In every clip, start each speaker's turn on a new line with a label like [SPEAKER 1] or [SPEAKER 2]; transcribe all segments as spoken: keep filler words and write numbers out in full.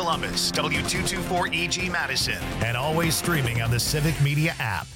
[SPEAKER 1] Columbus, W two twenty-four E G Madison, and always streaming on the Civic Media app.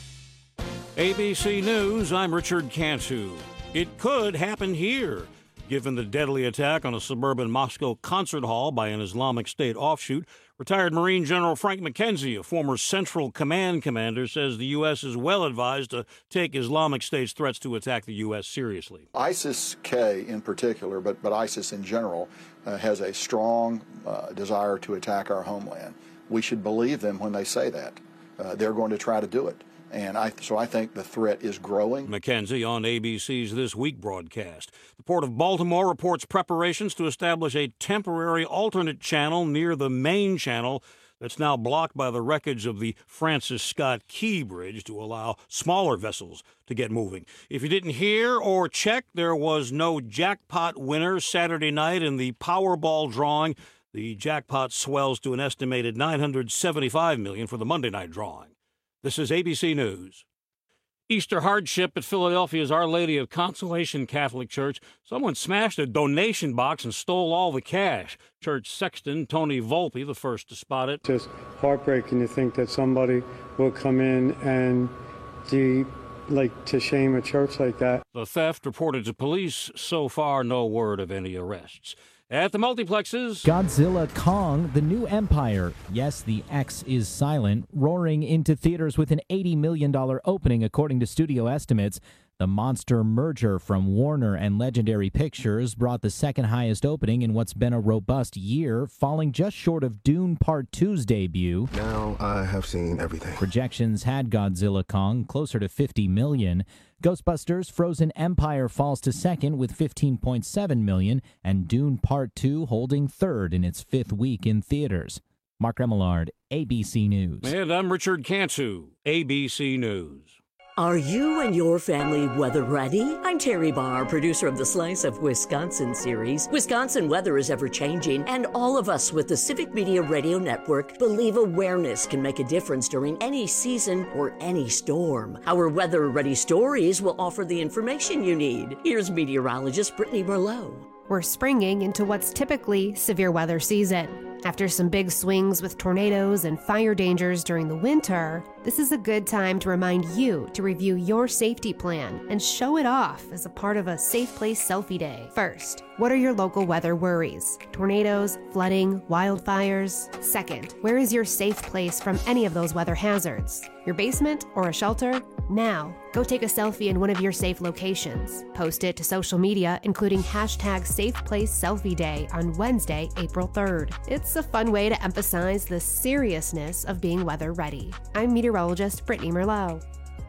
[SPEAKER 2] A B C News, I'm Richard Cantu. It could happen here, given the deadly attack on a suburban Moscow concert hall by an Islamic State offshoot. Retired Marine General Frank McKenzie, a former Central Command commander, says the U S is well advised to take Islamic State's threats to attack the U S seriously.
[SPEAKER 3] ISIS-K in particular, but, but ISIS in general, uh, has a strong uh, desire to attack our homeland. We should believe them when they say that. Uh, they're going to try to do it. And I, so I think the threat is growing.
[SPEAKER 2] McKenzie on A B C's This Week broadcast. The Port of Baltimore reports preparations to establish a temporary alternate channel near the main channel that's now blocked by the wreckage of the Francis Scott Key Bridge to allow smaller vessels to get moving. If you didn't hear or check, there was no jackpot winner Saturday night in the Powerball drawing. The jackpot swells to an estimated nine hundred seventy-five million dollars for the Monday night drawing. This is A B C News. Easter hardship at Philadelphia's Our Lady of Consolation Catholic Church. Someone smashed a donation box and stole all the cash. Church sexton Tony Volpe, the first to spot it.
[SPEAKER 4] Just heartbreaking to think that somebody will come in and de, like to shame a church like that.
[SPEAKER 2] The theft reported to police. So far, no word of any arrests. At the multiplexes,
[SPEAKER 5] Godzilla Kong, The New Empire. Yes, the X is silent, roaring into theaters with an eighty million dollars opening, according to studio estimates. The monster merger from Warner and Legendary Pictures brought the second highest opening in what's been a robust year, falling just short of Dune Part two's debut.
[SPEAKER 6] Now I have seen everything.
[SPEAKER 5] Projections had Godzilla Kong closer to fifty million dollars. Ghostbusters Frozen Empire falls to second with fifteen point seven million dollars, and Dune Part two holding third in its fifth week in theaters. Mark Remillard, A B C News.
[SPEAKER 2] And I'm Richard Cantu, A B C News.
[SPEAKER 7] Are you and your family weather ready? I'm Terry Barr, producer of the Slice of Wisconsin series. Wisconsin weather is ever-changing, and all of us with the Civic Media Radio Network believe awareness can make a difference during any season or any storm. Our weather-ready stories will offer the information you need. Here's meteorologist Brittany Merlot.
[SPEAKER 8] We're springing into what's typically severe weather season. After some big swings with tornadoes and fire dangers during the winter, this is a good time to remind you to review your safety plan and show it off as a part of a Safe Place Selfie Day. First, what are your local weather worries? Tornadoes, flooding, wildfires? Second, where is your safe place from any of those weather hazards? Your basement or a shelter? Now, go take a selfie in one of your safe locations. Post it to social media, including hashtag Safe Place Selfie Day on Wednesday, April third. It's a fun way to emphasize the seriousness of being weather ready. I'm meteorologist Brittany Merlot.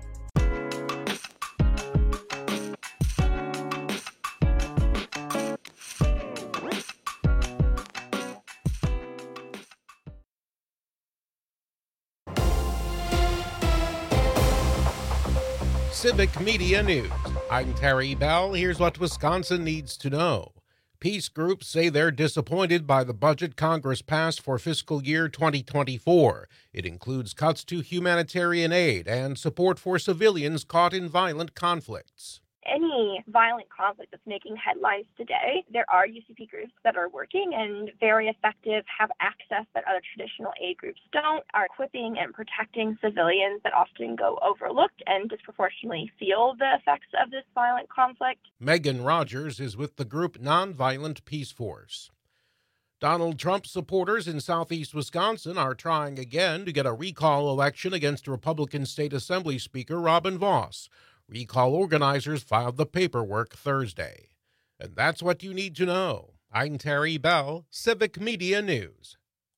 [SPEAKER 9] Civic Media News. I'm Terry Bell. Here's what Wisconsin needs to know. Peace groups say they're disappointed by the budget Congress passed for fiscal year twenty twenty-four. It includes cuts to humanitarian aid and support for civilians caught in violent conflicts.
[SPEAKER 10] Any violent conflict that's making headlines today, there are U C P groups that are working and very effective, have access that other traditional aid groups don't, are equipping and protecting civilians that often go overlooked and disproportionately feel the effects of this violent conflict.
[SPEAKER 9] Megan Rogers is with the group Nonviolent Peace Force. Donald Trump supporters in southeast Wisconsin are trying again to get a recall election against Republican State Assembly Speaker Robin Vos. Recall organizers filed the paperwork Thursday. And that's what you need to know. I'm Terry Bell, Civic Media News.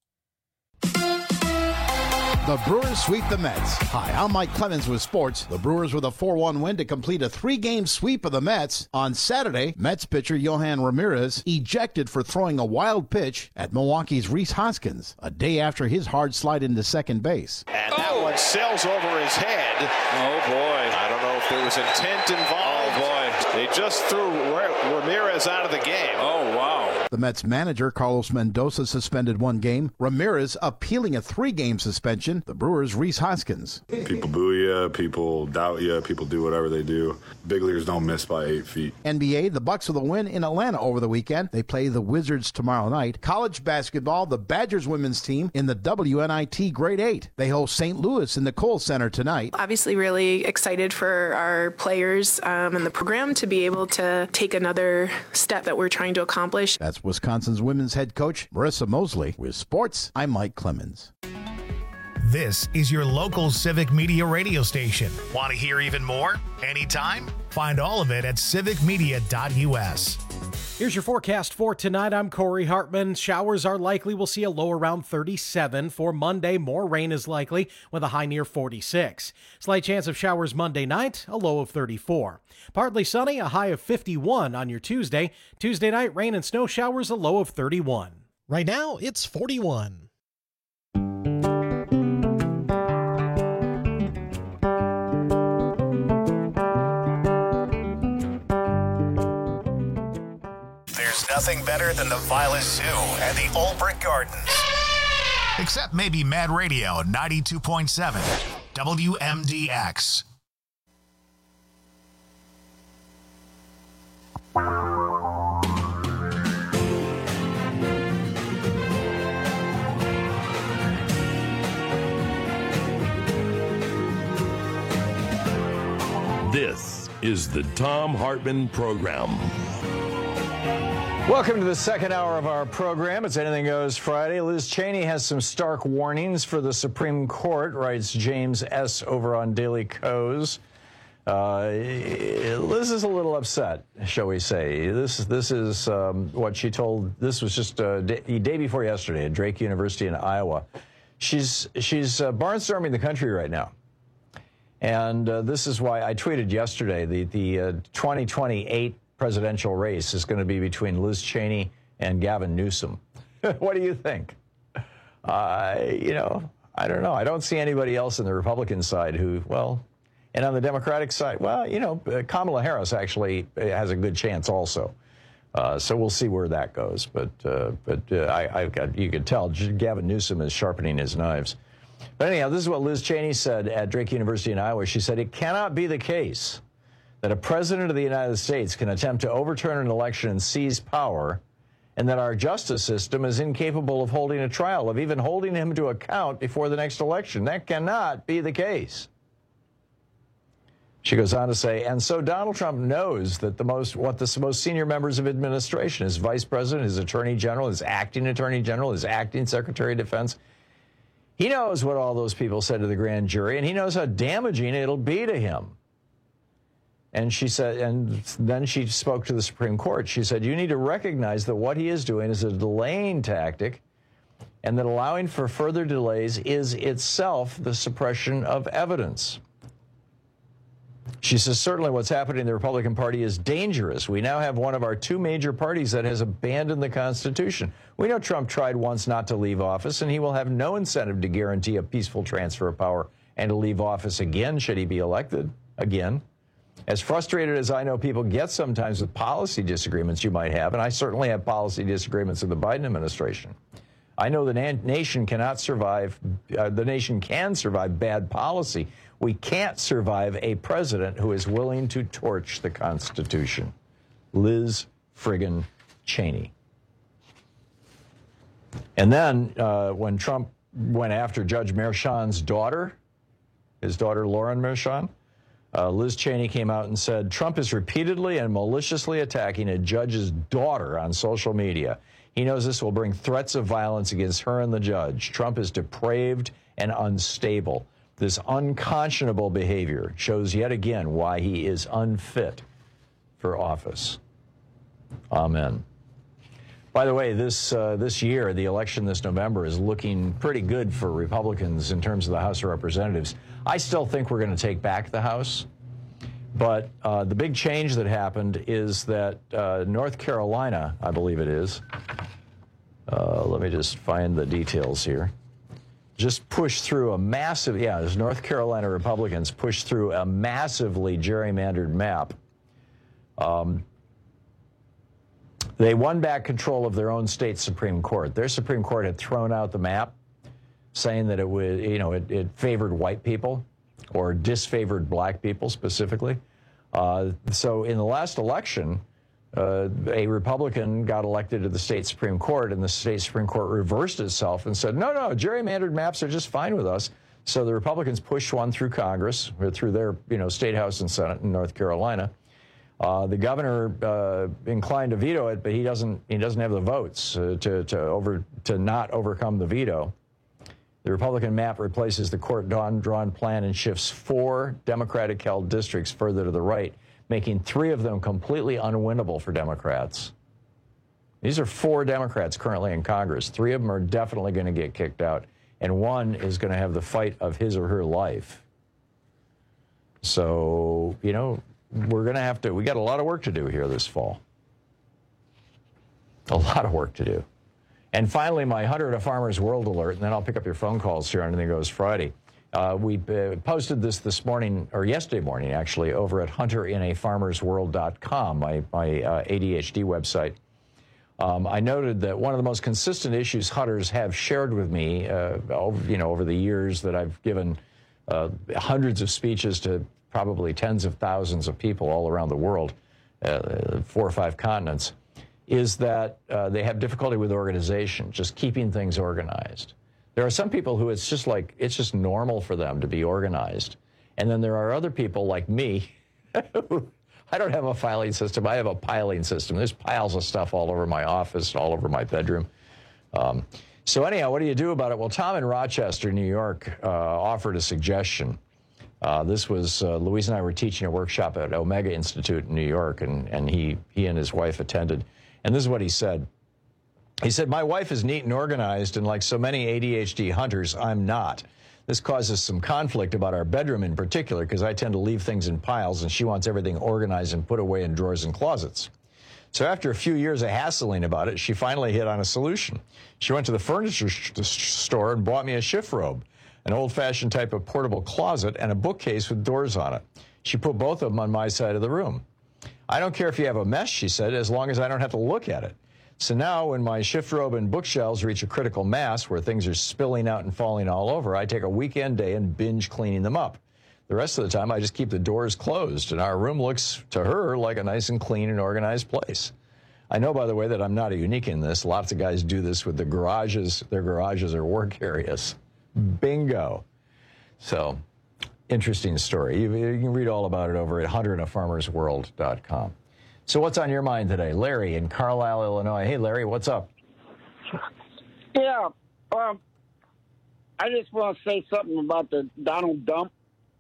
[SPEAKER 11] The Brewers sweep the Mets. Hi, I'm Mike Clemens with sports. The Brewers with a four one win to complete a three-game sweep of the Mets. On Saturday, Mets pitcher Yohan Ramirez ejected for throwing a wild pitch at Milwaukee's Rhys Hoskins a day after his hard slide into second base.
[SPEAKER 12] And that one sails over his head. Oh, boy. I don't know if there was intent involved. Oh, boy. They just threw Ramirez out of the game.
[SPEAKER 13] Oh, wow.
[SPEAKER 11] The Mets manager, Carlos Mendoza, suspended one game. Ramirez appealing a three-game suspension. The Brewers' Rhys Hoskins.
[SPEAKER 14] People boo you, people doubt you, people do whatever they do. Big leaguers don't miss by eight feet.
[SPEAKER 11] N B A, the Bucks with a win in Atlanta over the weekend. They play the Wizards tomorrow night. College basketball, the Badgers women's team in the W N I T Grade eight. They host Saint Louis in the Kohl Center tonight.
[SPEAKER 15] Obviously really excited for our players um, and the program to be able to take another step that we're trying to accomplish.
[SPEAKER 11] That's Wisconsin's women's head coach, Marissa Mosley. With sports, I'm Mike Clemens.
[SPEAKER 1] This is your local Civic Media radio station. Want to hear even more? Anytime? Find all of it at civic media dot u s.
[SPEAKER 16] Here's your forecast for tonight. I'm Corey Hartman. Showers are likely. We'll see a low around thirty-seven. For Monday, more rain is likely with a high near forty-six. Slight chance of showers Monday night, a low of thirty-four. Partly sunny, a high of fifty-one on your Tuesday. Tuesday night, rain and snow showers, a low of thirty-one.
[SPEAKER 17] Right now, it's forty-one.
[SPEAKER 1] There's nothing better than the Violet Zoo and the Old Brick Gardens. Except maybe Mad Radio ninety-two point seven W M D X.
[SPEAKER 18] This is the Thom Hartmann Program.
[SPEAKER 19] Welcome to the second hour of our program. It's Anything Goes Friday. Liz Cheney has some stark warnings for the Supreme Court, writes James S. over on Daily Kos. Uh, Liz is a little upset, shall we say. This, this is um, what she told, this was just uh, day, day before yesterday at Drake University in Iowa. She's, she's uh, barnstorming the country right now. And uh, this is why I tweeted yesterday, the, the uh, twenty twenty-eight presidential race is going to be between Liz Cheney and Gavin Newsom. What do you think? Uh, you know, I don't know. I don't see anybody else on the Republican side who, well, and on the Democratic side, well, you know, Kamala Harris actually has a good chance also. Uh, so we'll see where that goes. But uh, but uh, I, I've got, you could tell Gavin Newsom is sharpening his knives. But anyhow, this is what Liz Cheney said at Drake University in Iowa. She said, it cannot be the case that a president of the United States can attempt to overturn an election and seize power, and that our justice system is incapable of holding a trial, of even holding him to account before the next election. That cannot be the case. She goes on to say, and so Donald Trump knows that the most, what the most senior members of administration, his vice president, his attorney general, his acting attorney general, his acting secretary of defense, he knows what all those people said to the grand jury, and he knows how damaging it'll be to him. And she said, and then she spoke to the Supreme Court. She said, you need to recognize that what he is doing is a delaying tactic, and that allowing for further delays is itself the suppression of evidence. She says, certainly what's happening in the Republican Party is dangerous. We now have one of our two major parties that has abandoned the Constitution. We know Trump tried once not to leave office, and he will have no incentive to guarantee a peaceful transfer of power and to leave office again should he be elected again. As frustrated as I know people get sometimes with policy disagreements you might have, and I certainly have policy disagreements with the Biden administration, I know the na- nation cannot survive, uh, the nation can survive bad policy. We can't survive a president who is willing to torch the Constitution. Liz friggin' Cheney. And then uh, when Trump went after Judge Merchan's daughter, his daughter Lauren Merchan, uh, Liz Cheney came out and said, Trump is repeatedly and maliciously attacking a judge's daughter on social media. He knows this will bring threats of violence against her and the judge. Trump is depraved and unstable. This unconscionable behavior shows yet again why he is unfit for office. Amen. By the way, this uh, this year, the election this November is looking pretty good for Republicans in terms of the House of Representatives. I still think we're going to take back the House. But uh, the big change that happened is that uh, North Carolina, I believe it is, uh, let me just find the details here, just pushed through a massive, yeah, as North Carolina Republicans pushed through a massively gerrymandered map Um, they won back control of their own state Supreme Court. Their Supreme Court had thrown out the map, saying that it would, you know, it, it favored white people or disfavored black people specifically. Uh, so in the last election, uh, a Republican got elected to the state Supreme Court, and the state Supreme Court reversed itself and said, no, no, gerrymandered maps are just fine with us. So the Republicans pushed one through Congress, or through their, you know, state house and Senate in North Carolina. Uh, the governor uh, inclined to veto it, but he doesn't. He doesn't have the votes uh, to to over to not overcome the veto. The Republican map replaces the court-drawn plan and shifts four Democratic-held districts further to the right, making three of them completely unwinnable for Democrats. These are four Democrats currently in Congress. Three of them are definitely going to get kicked out, and one is going to have the fight of his or her life. So, you know, we're going to have to, we got a lot of work to do here this fall. A lot of work to do. And finally, my Hunter in a Farmer's World alert, and then I'll pick up your phone calls here on Anything Goes Friday. Uh, we uh, posted this this morning, or yesterday morning, actually, over at hunter in a farmers world dot com, my, my uh, A D H D website. Um, I noted that one of the most consistent issues hunters have shared with me, uh, over, you know, over the years that I've given uh, hundreds of speeches to probably tens of thousands of people all around the world, uh, four or five continents, is that uh, they have difficulty with organization, just keeping things organized. There are some people who it's just like, it's just normal for them to be organized. And then there are other people like me, who, I don't have a filing system, I have a piling system. There's piles of stuff all over my office, all over my bedroom. Um, so anyhow, what do you do about it? Well, Tom in Rochester, New York, uh, offered a suggestion. Uh, this was, uh, Louise and I were teaching a workshop at Omega Institute in New York, and, and he, he and his wife attended. And this is what he said. He said, my wife is neat and organized, and like so many A D H D hunters, I'm not. This causes some conflict about our bedroom in particular, because I tend to leave things in piles, and she wants everything organized and put away in drawers and closets. So after a few years of hassling about it, she finally hit on a solution. She went to the furniture store and bought me a shift robe, an old-fashioned type of portable closet, and a bookcase with doors on it. She put both of them on my side of the room. I don't care if you have a mess, she said, as long as I don't have to look at it. So now when my shift robe and bookshelves reach a critical mass where things are spilling out and falling all over, I take a weekend day and binge cleaning them up. The rest of the time, I just keep the doors closed, and our room looks to her like a nice and clean and organized place. I know, by the way, that I'm not unique in this. Lots of guys do this with the garages. Their garages are work areas. Bingo. So, interesting story. You, you can read all about it over at hunter in a farmers world dot com. So what's on your mind today? Larry in Carlisle, Illinois. Hey, Larry, what's up?
[SPEAKER 13] Yeah, um, I just want to say something about the Donald Trump.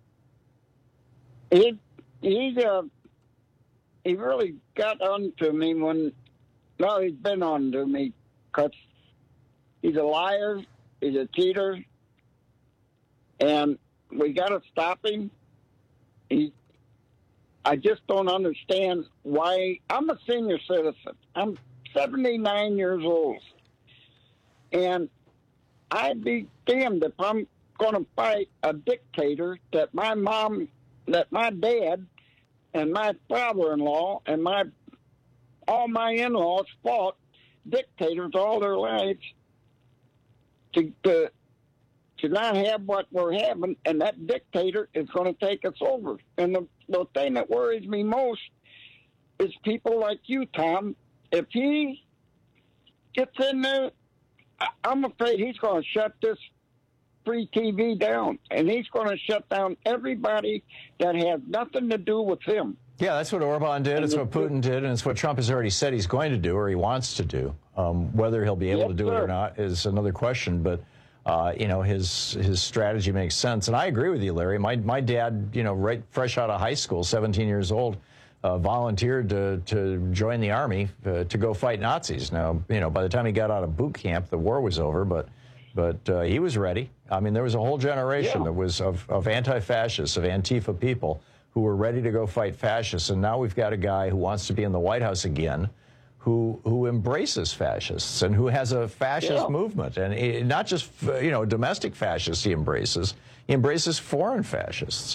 [SPEAKER 13] He, he's, uh, he really got on to me when, no, he's been on to me, because he's a liar, he's a cheater, and we got to stop him. He, I just don't understand why. I'm a senior citizen. I'm seventy-nine years old. And I'd be damned if I'm going to fight a dictator that my mom, that my dad, and my father-in-law, and my all my in-laws fought dictators all their lives to, to, to not have what we're having, and that dictator is going to take us over. And the, the thing that worries me most is people like you, Tom. If he gets in there, I'm afraid he's going to shut this free T V down, and he's going to shut down everybody that has nothing to do with him.
[SPEAKER 19] Yeah, that's what Orban did. It's what Putin did, and it's what Trump has already said he's going to do, or he wants to do. Um, whether he'll be able
[SPEAKER 13] yes,
[SPEAKER 19] to do
[SPEAKER 13] sir.
[SPEAKER 19] it or not is another question, but uh, you know, his his strategy makes sense. And I agree with you, Larry. My my dad, you know, right fresh out of high school, seventeen years old, uh, volunteered to to join the army uh, to go fight Nazis. Now, you know, by the time he got out of boot camp, the war was over, but but uh, he was ready. I mean, there was a whole generation
[SPEAKER 13] yeah.
[SPEAKER 19] that was of, of anti-fascists, of Antifa people who were ready to go fight fascists. And now we've got a guy who wants to be in the White House again, who who embraces fascists and who has a fascist
[SPEAKER 13] yeah.
[SPEAKER 19] movement. And it, not just, you know, domestic fascists he embraces. He embraces foreign fascists.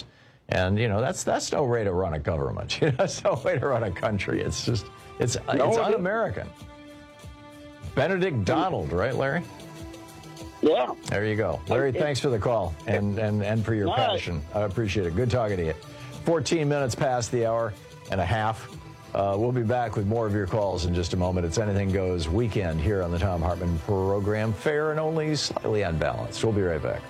[SPEAKER 19] And, you know, that's that's no way to run a government. You know, that's no way to run a country. It's just, it's
[SPEAKER 13] No,
[SPEAKER 19] it's
[SPEAKER 13] it
[SPEAKER 19] un-American. Benedict Donald, right, Larry?
[SPEAKER 13] Yeah.
[SPEAKER 19] There you go. Larry, thanks for the call and, and, and for your
[SPEAKER 13] Nice.
[SPEAKER 19] passion. I appreciate it. Good talking to you. fourteen minutes past the hour and a half. Uh, we'll be back with more of your calls in just a moment. It's Anything Goes Weekend here on the Thom Hartmann program. Fair and only slightly unbalanced. We'll be right back.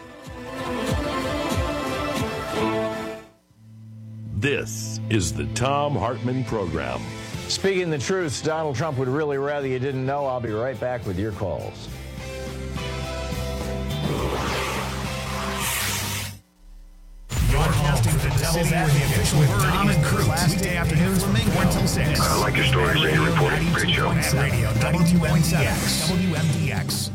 [SPEAKER 18] This is the Thom Hartmann program.
[SPEAKER 19] Speaking the truth, Donald Trump would really rather you didn't know. I'll be right back with your calls.
[SPEAKER 1] Broadcasting to the Devil's Advocate with Tom and Cruz. Weekday afternoons from four until six.
[SPEAKER 6] I like your stories that you reported. Great show.
[SPEAKER 1] Radio ninety-two point seven W M D X.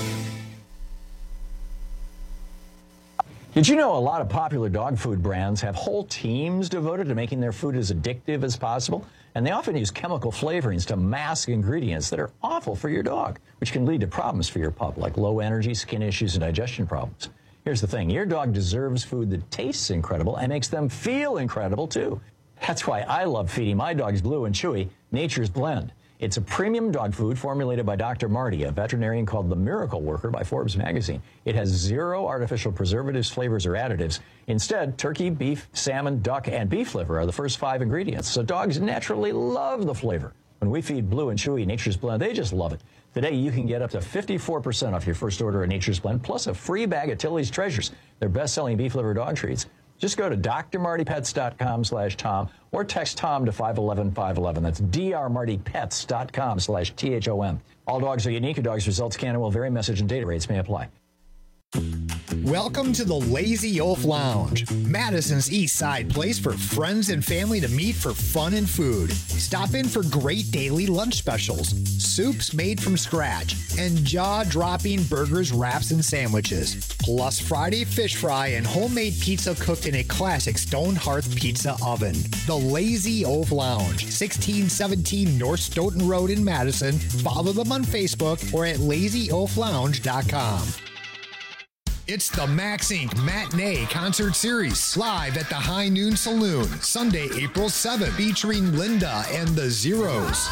[SPEAKER 19] Did you know a lot of popular dog food brands have whole teams devoted to making their food as addictive as possible? And they often use chemical flavorings to mask ingredients that are awful for your dog, which can lead to problems for your pup, like low energy, skin issues, and digestion problems. Here's the thing. Your dog deserves food that tastes incredible and makes them feel incredible, too. That's why I love feeding my dogs Blue and Chewy Nature's Blend. It's a premium dog food formulated by Doctor Marty, a veterinarian called the Miracle Worker by Forbes magazine. It has zero artificial preservatives, flavors, or additives. Instead, turkey, beef, salmon, duck, and beef liver are the first five ingredients, so dogs naturally love the flavor. When we feed Blue and Chewy Nature's Blend, they just love it. Today, you can get up to fifty-four percent off your first order of Nature's Blend, plus a free bag of Tilly's Treasures, their best-selling beef liver dog treats. Just go to D R Marty Pets dot com slash Tom or text Tom to five one one five one one. That's D R Marty Pets dot com slash T H O M. All dogs are unique. A dog's results can and will vary. Message and data rates may apply.
[SPEAKER 20] Welcome to the Lazy Wolf Lounge, Madison's East Side place for friends and family to meet for fun and food. Stop in for great daily lunch specials, soups made from scratch, and jaw-dropping burgers, wraps, and sandwiches. Plus Friday fish fry and homemade pizza cooked in a classic stone hearth pizza oven. The Lazy Wolf Lounge, sixteen seventeen North Stoughton Road in Madison. Follow them on Facebook or at lazy wolf lounge dot com. It's the Max Incorporated. Matinee Concert Series, live at the High Noon Saloon, Sunday, April seventh, featuring Linda and the Zeros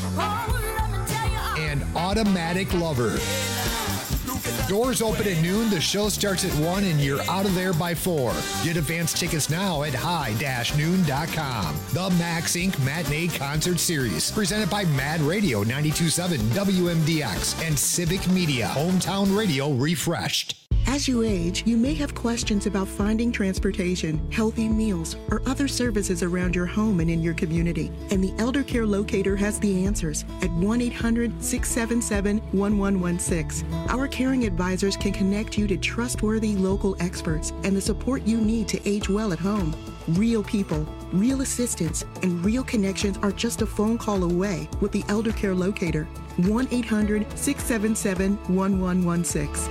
[SPEAKER 20] and Automatic Lover. Doors open at noon, the show starts at one, and you're out of there by four. Get advance tickets now at high dash noon dot com. The Max Incorporated. Matinee Concert Series, presented by Mad Radio ninety-two point seven W M D X and Civic Media, Hometown Radio refreshed.
[SPEAKER 21] As you age, you may have questions about finding transportation, healthy meals, or other services around your home and in your community. And the Elder Care Locator has the answers at one eight hundred six seven seven one one one six. Our caring advisors can connect you to trustworthy local experts and the support you need to age well at home. Real people, real assistance, and real connections are just a phone call away with the Elder Care Locator. one eight hundred six seven seven one one one six.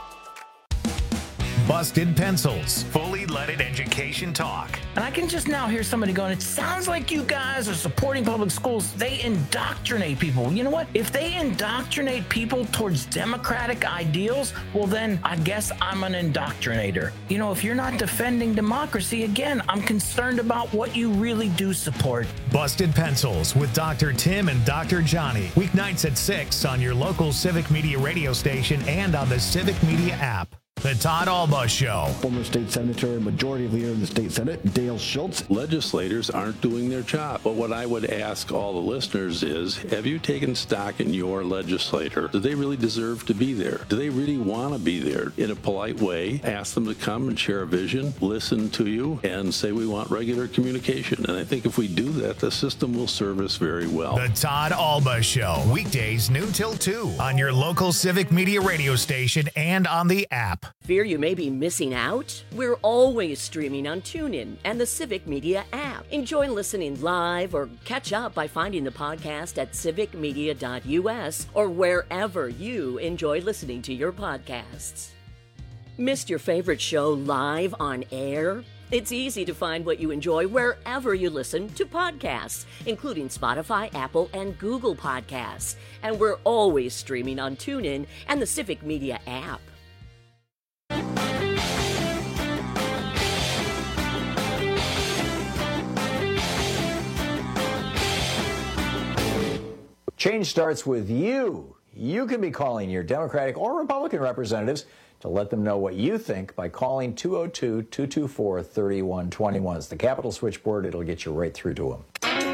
[SPEAKER 1] Busted Pencils, fully leaded education talk.
[SPEAKER 22] And I can just now hear somebody going, it sounds like you guys are supporting public schools. They indoctrinate people. You know what? If they indoctrinate people towards democratic ideals, well, then I guess I'm an indoctrinator. You know, if you're not defending democracy, again, I'm concerned about what you really do support.
[SPEAKER 1] Busted Pencils with Doctor Tim and Doctor Johnny. Weeknights at six on your local Civic Media radio station and on the Civic Media app. The Todd Alba Show.
[SPEAKER 23] Former state senator and majority leader in the state senate, Dale Schultz.
[SPEAKER 24] Legislators aren't doing their job. But what I would ask all the listeners is, have you taken stock in your legislator? Do they really deserve to be there? Do they really want to be there? In a polite way, ask them to come and share a vision, listen to you, and say we want regular communication. And I think if we do that, the system will serve us very well.
[SPEAKER 1] The Todd Alba Show. Weekdays noon till two on your local Civic Media radio station and on the app.
[SPEAKER 7] Fear you may be missing out? We're always streaming on TuneIn and the Civic Media app. Enjoy listening live or catch up by finding the podcast at civic media dot U S or wherever you enjoy listening to your podcasts. Missed your favorite show live on air? It's easy to find what you enjoy wherever you listen to podcasts, including Spotify, Apple, and Google Podcasts. And we're always streaming on TuneIn and the Civic Media app.
[SPEAKER 19] Change starts with you. You can be calling your Democratic or Republican representatives to let them know what you think by calling two oh two, two two four, three one two one. It's the Capitol switchboard. It'll get you right through to them.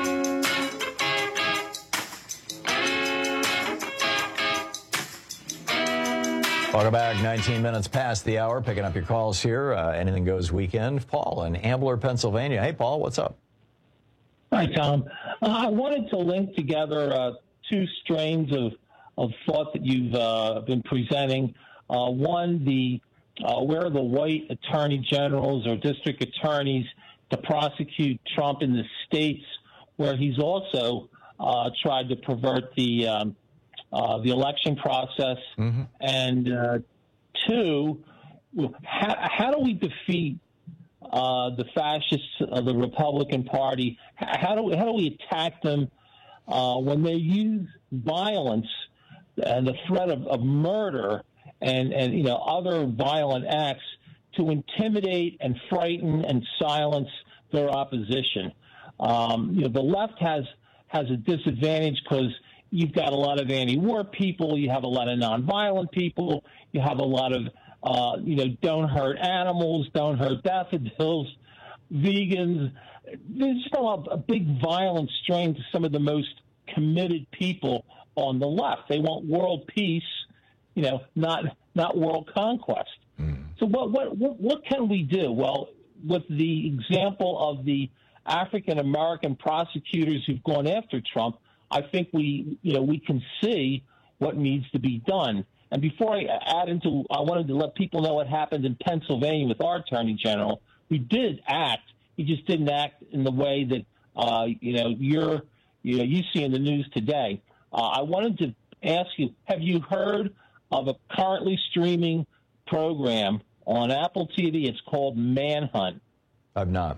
[SPEAKER 19] Welcome back. nineteen minutes past the hour. Picking up your calls here. Uh, Anything Goes weekend. Paul in Ambler, Pennsylvania. Hey, Paul, what's up?
[SPEAKER 2] Hi, Tom. Uh, I wanted to link together uh, two strains of, of thought that you've uh, been presenting. Uh, one, the uh, where are the white attorney generals or district attorneys to prosecute Trump in the states where he's also uh, tried to pervert the um, uh, the election process? Mm-hmm. And uh, two, how, how do we defeat uh, the fascists of the Republican Party? How do we, how do we attack them uh, when they use violence and the threat of, of murder and, and, you know, other violent acts to intimidate and frighten and silence their opposition? Um, you know, the left has has a disadvantage because you've got a lot of anti-war people, you have a lot of nonviolent people, you have a lot of, uh, you know, don't hurt animals, don't hurt daffodils, vegans. There's still a, a big violent strain to some of the most committed people on the left. They want world peace, you know, not not world conquest. Mm. So what, what what what can we do? Well, with the example of the African American prosecutors who've gone after Trump, I think we you know we can see what needs to be done. And before I add into, I wanted to let people know what happened in Pennsylvania with our Attorney General. We did act. He just didn't act in the way that uh, you know you're you know you see in the news today. Uh, I wanted to ask you: have you heard of a currently streaming program on Apple T V? It's called Manhunt.
[SPEAKER 19] I've not.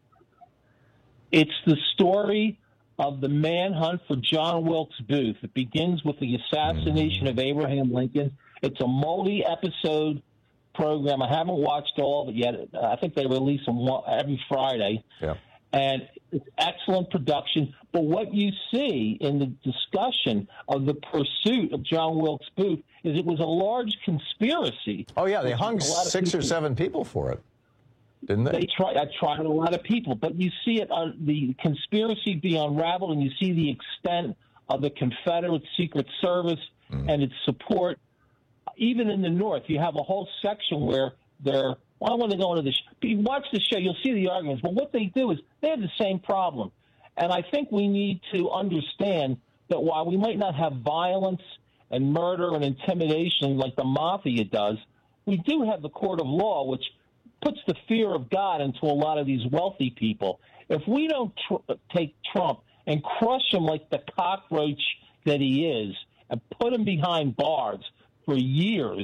[SPEAKER 2] It's the story of the manhunt for John Wilkes Booth. It begins with the assassination mm. of Abraham Lincoln. It's a multi-episode program. I haven't watched all of it yet. I think they release them every Friday.
[SPEAKER 19] Yeah.
[SPEAKER 2] And it's excellent production. But what you see in the discussion of the pursuit of John Wilkes Booth is it was a large conspiracy.
[SPEAKER 19] Oh, yeah. They hung six or seven people for it, didn't they?
[SPEAKER 2] They tried, I tried a lot of people. But you see it, on the conspiracy be unraveled, and you see the extent of the Confederate Secret Service mm. and its support. Even in the North, you have a whole section where they're Well, I want to go into this. You watch the show, you'll see the arguments. But what they do is they have the same problem. And I think we need to understand that while we might not have violence and murder and intimidation like the mafia does, we do have the court of law, which puts the fear of God into a lot of these wealthy people. If we don't tr- take Trump and crush him like the cockroach that he is and put him behind bars for years,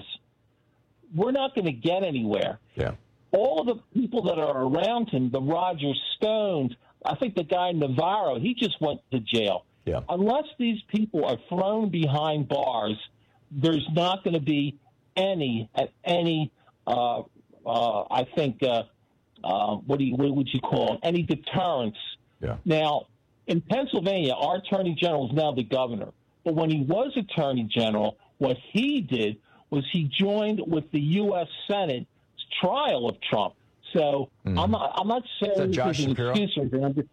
[SPEAKER 2] we're not going to get anywhere.
[SPEAKER 19] Yeah.
[SPEAKER 2] All of the people that are around him, the Roger Stones, I think the guy Navarro, he just went to jail.
[SPEAKER 19] Yeah.
[SPEAKER 2] Unless these people are thrown behind bars, there's not going to be any, any, uh, uh, I think, uh, uh, what do you, what would you call it? Any deterrence.
[SPEAKER 19] Yeah.
[SPEAKER 2] Now, in Pennsylvania, our Attorney General is now the governor. But when he was Attorney General, what he did was he joined with the U S Senate's trial of Trump. So mm. I'm not I'm not saying
[SPEAKER 19] Josh
[SPEAKER 2] this is an
[SPEAKER 19] Shapiro?
[SPEAKER 2] excuse or anything.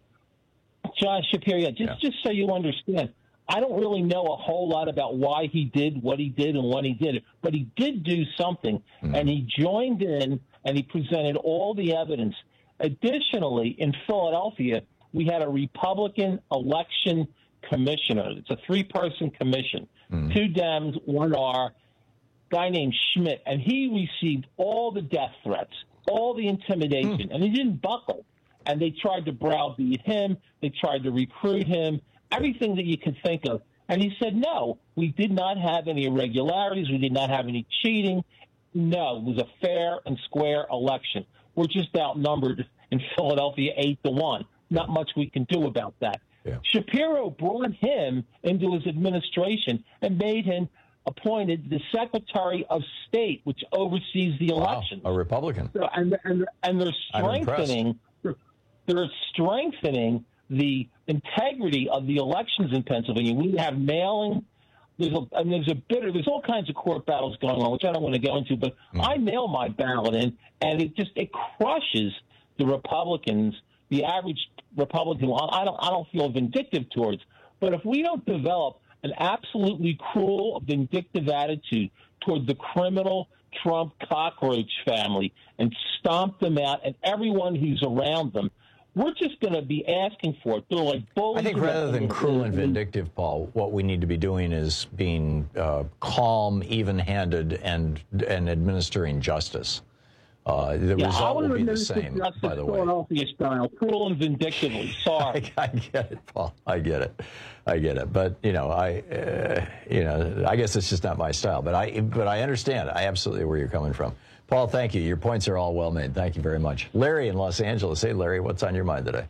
[SPEAKER 2] Josh Shapiro, yeah, just
[SPEAKER 19] yeah.
[SPEAKER 2] just so you understand, I don't really know a whole lot about why he did what he did and when he did it, but he did do something, mm. and he joined in and he presented all the evidence. Additionally, in Philadelphia, we had a Republican election commissioner. It's a three-person commission, mm. two Dems, one R. Guy named Schmidt, and he received all the death threats, all the intimidation, mm. and he didn't buckle. And they tried to browbeat him. They tried to recruit him, everything that you could think of. And he said, no, we did not have any irregularities. We did not have any cheating. No, it was a fair and square election. We're just outnumbered in Philadelphia eight to one. Not much we can do about that.
[SPEAKER 19] Yeah.
[SPEAKER 2] Shapiro brought him into his administration and made him appointed the Secretary of State, which oversees the election.
[SPEAKER 19] Wow, a Republican.
[SPEAKER 2] So, and, and, and they're strengthening they're strengthening the integrity of the elections in Pennsylvania. We have mailing. There's a, I mean, there's a bitter. There's all kinds of court battles going on, which I don't want to go into. But mm. I mail my ballot in, and it just it crushes the Republicans, the average Republican. I don't I don't feel vindictive towards. But if we don't develop an absolutely cruel, vindictive attitude toward the criminal Trump cockroach family and stomp them out and everyone who's around them, we're just going to be asking for it. They're like bullies.
[SPEAKER 19] I think rather than cruel and vindictive, Paul, what we need to be doing is being uh, calm, even-handed, and and administering justice. Uh, the
[SPEAKER 2] yeah,
[SPEAKER 19] result will be the same, by the way.
[SPEAKER 2] Philadelphia style, cruel and vindictively. Sorry.
[SPEAKER 19] I, I get it, Paul. I get it. I get it. But you know, I, uh, you know, I guess it's just not my style. But I, but I understand. I absolutely where you're coming from. Paul, thank you. Your points are all well made. Thank you very much. Larry in Los Angeles. Hey, Larry, what's on your mind today?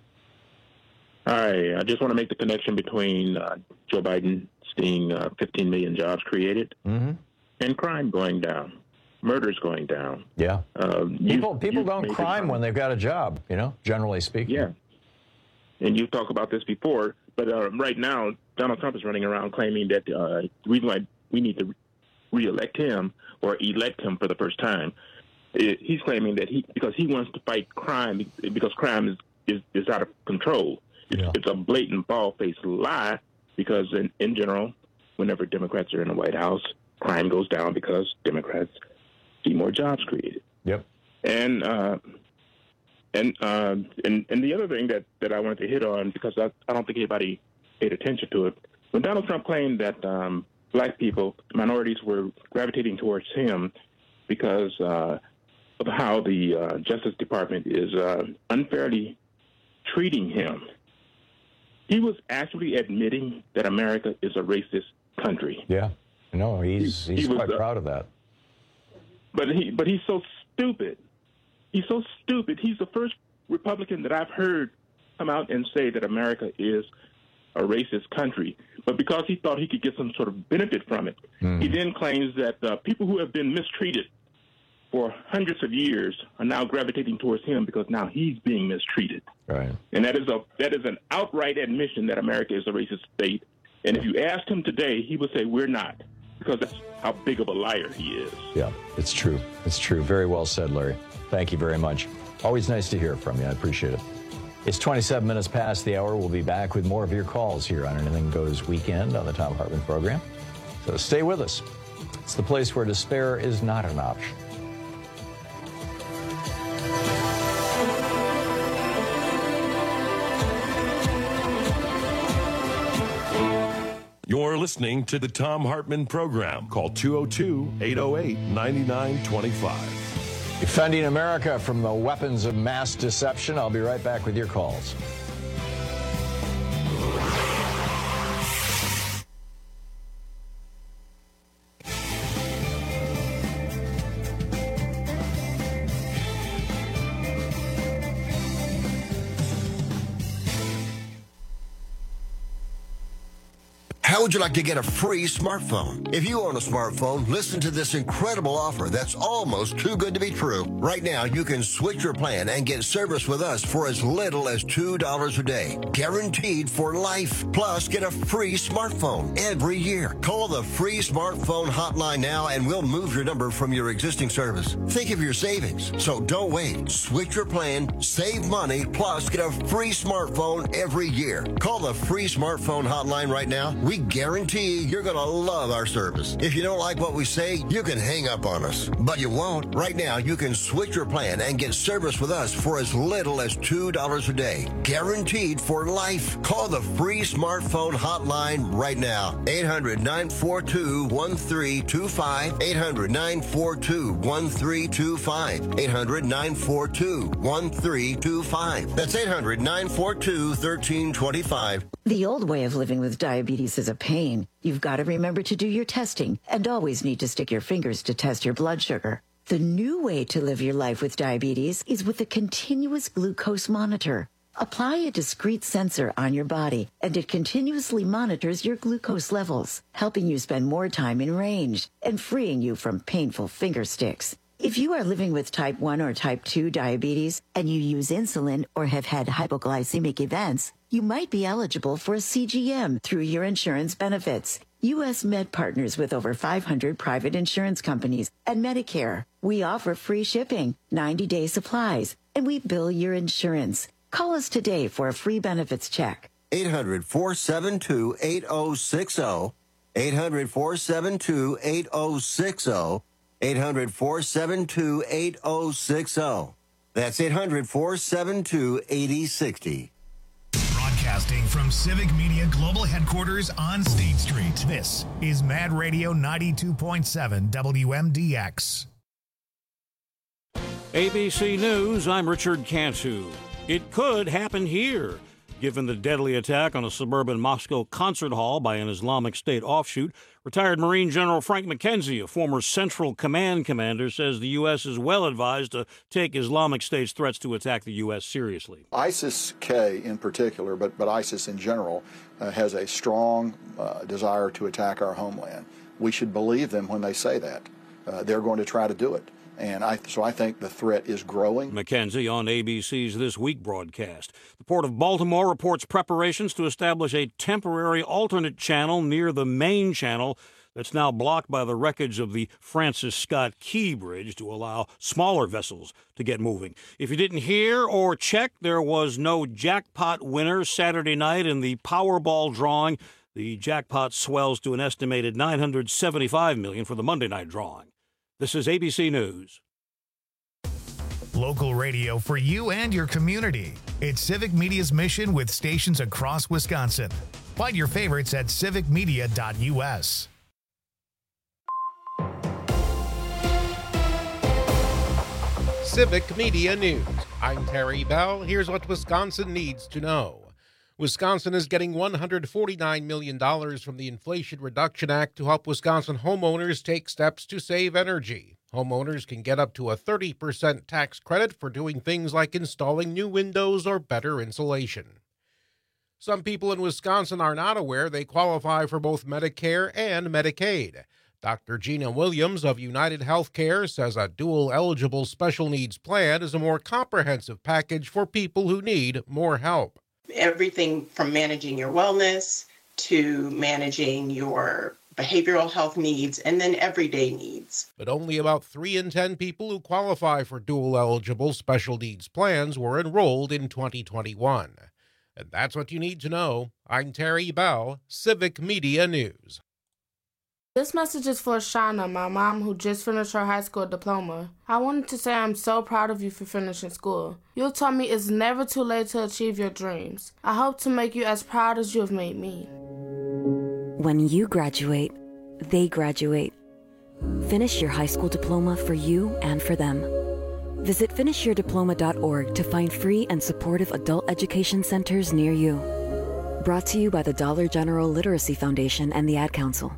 [SPEAKER 3] Hi. I just want to make the connection between uh, Joe Biden seeing uh, fifteen million jobs created
[SPEAKER 19] mm-hmm.
[SPEAKER 3] and crime going down. Murders going down.
[SPEAKER 19] Yeah.
[SPEAKER 3] Uh,
[SPEAKER 19] people people don't crime when they've got a job, you know, generally speaking.
[SPEAKER 3] Yeah. And you've talked about this before, but uh, right now, Donald Trump is running around claiming that uh, the reason why we need to reelect him or elect him for the first time, it, he's claiming that he because he wants to fight crime because crime is, is, is out of control. It's, yeah. it's a blatant, bald-faced lie because, in, in general, whenever Democrats are in the White House, crime goes down because Democrats see more jobs created.
[SPEAKER 19] Yep.
[SPEAKER 3] And uh, and uh, and and the other thing that, that I wanted to hit on, because I, I don't think anybody paid attention to it, when Donald Trump claimed that um, black people, minorities, were gravitating towards him because uh, of how the uh, Justice Department is uh, unfairly treating him, he was actually admitting that America is a racist country.
[SPEAKER 19] Yeah. No, he's he's
[SPEAKER 3] he
[SPEAKER 19] quite
[SPEAKER 3] was,
[SPEAKER 19] proud of that.
[SPEAKER 3] But he, but he's so stupid. He's so stupid. He's the first Republican that I've heard come out and say that America is a racist country. But because he thought he could get some sort of benefit from it, mm. he then claims that uh, people who have been mistreated for hundreds of years are now gravitating towards him because now he's being mistreated.
[SPEAKER 19] Right.
[SPEAKER 3] And that is a that is an outright admission that America is a racist state. And if you asked him today, he would say, we're not, because that's how big of a liar he is.
[SPEAKER 19] Yeah, it's true. It's true. Very well said, Larry. Thank you very much. Always nice to hear from you. I appreciate it. It's twenty-seven minutes past the hour. We'll be back with more of your calls here on Anything Goes Weekend on the Thom Hartmann program. So stay with us. It's the place where despair is not an option.
[SPEAKER 18] You're listening to the Thom Hartmann program. Call two oh two, eight oh eight, nine nine two five.
[SPEAKER 19] Defending America from the weapons of mass deception. I'll be right back with your calls.
[SPEAKER 4] How would you like to get a free smartphone? If you own a smartphone, listen to this incredible offer that's almost too good to be true. Right now, you can switch your plan and get service with us for as little as two dollars a day. Guaranteed for life. Plus, get a free smartphone every year. Call the free smartphone hotline now and we'll move your number from your existing service. Think of your savings. So don't wait. Switch your plan, save money, plus get a free smartphone every year. Call the free smartphone hotline right now. We guarantee you're going to love our service. If you don't like what we say, you can hang up on us. But you won't. Right now, you can switch your plan and get service with us for as little as two dollars a day. Guaranteed for life. Call the free smartphone hotline right now. eight hundred, nine four two, one three two five. eight hundred, nine four two, one three two five. eight hundred, nine four two, one three two five. That's eight hundred, nine four two, one three two five.
[SPEAKER 5] The old way of living with diabetes is a pain. You've got to remember to do your testing and always need to stick your fingers to test your blood sugar. The new way to live your life with diabetes is with a continuous glucose monitor. Apply a discrete sensor on your body, and it continuously monitors your glucose levels, helping you spend more time in range and freeing you from painful finger sticks. If you are living with type one or type two diabetes and you use insulin or have had hypoglycemic events, you might be eligible for a C G M through your insurance benefits. U S Med partners with over five hundred private insurance companies and Medicare. We offer free shipping, ninety-day supplies, and we bill your insurance. Call us today for a free benefits check.
[SPEAKER 4] eight hundred, four seven two, eight oh six oh. eight hundred, four seven two, eight oh six oh. eight hundred, four seven two, eight oh six oh. That's eight hundred, four seven two, eight oh six oh.
[SPEAKER 1] Broadcasting from Civic Media Global Headquarters on State Street. This is Mad Radio ninety-two point seven W M D X.
[SPEAKER 8] A B C News, I'm Richard Cantu. It could happen here. Given the deadly attack on a suburban Moscow concert hall by an Islamic State offshoot, retired Marine General Frank McKenzie, a former Central Command commander, says the U S is well advised to take Islamic State's threats to attack the U S seriously.
[SPEAKER 9] ISIS-K in particular, but, but ISIS in general, uh, has a strong uh, desire to attack our homeland. We should believe them when they say that. Uh, they're going to try to do it. And I, so I think the threat is growing.
[SPEAKER 8] McKenzie on A B C's This Week broadcast. The Port of Baltimore reports preparations to establish a temporary alternate channel near the main channel that's now blocked by the wreckage of the Francis Scott Key Bridge to allow smaller vessels to get moving. If you didn't hear or check, there was no jackpot winner Saturday night in the Powerball drawing. The jackpot swells to an estimated nine hundred seventy-five million dollars for the Monday night drawing. This is A B C News.
[SPEAKER 1] Local radio for you and your community. It's Civic Media's mission with stations across Wisconsin. Find your favorites at civic media dot U S.
[SPEAKER 17] Civic Media News. I'm Terry Bell. Here's what Wisconsin needs to know. Wisconsin is getting one hundred forty-nine million dollars from the Inflation Reduction Act to help Wisconsin homeowners take steps to save energy. Homeowners can get up to a thirty percent tax credit for doing things like installing new windows or better insulation. Some people in Wisconsin are not aware they qualify for both Medicare and Medicaid. Doctor Gina Williams of United Healthcare says a dual-eligible special needs plan is a more comprehensive package for people who need more help.
[SPEAKER 10] Everything from managing your wellness to managing your behavioral health needs and then everyday needs.
[SPEAKER 17] But only about three in ten people who qualify for dual-eligible special needs plans were enrolled in twenty twenty-one. And that's what you need to know. I'm Terry Bell, Civic Media News.
[SPEAKER 12] This message is for Shauna, my mom who just finished her high school diploma. I wanted to say I'm so proud of you for finishing school. You taught me it's never too late to achieve your dreams. I hope to make you as proud as you have made me.
[SPEAKER 25] When you graduate, they graduate. Finish your high school diploma for you and for them. Visit finish your diploma dot org to find free and supportive adult education centers near you. Brought to you by the Dollar General Literacy Foundation and the Ad Council.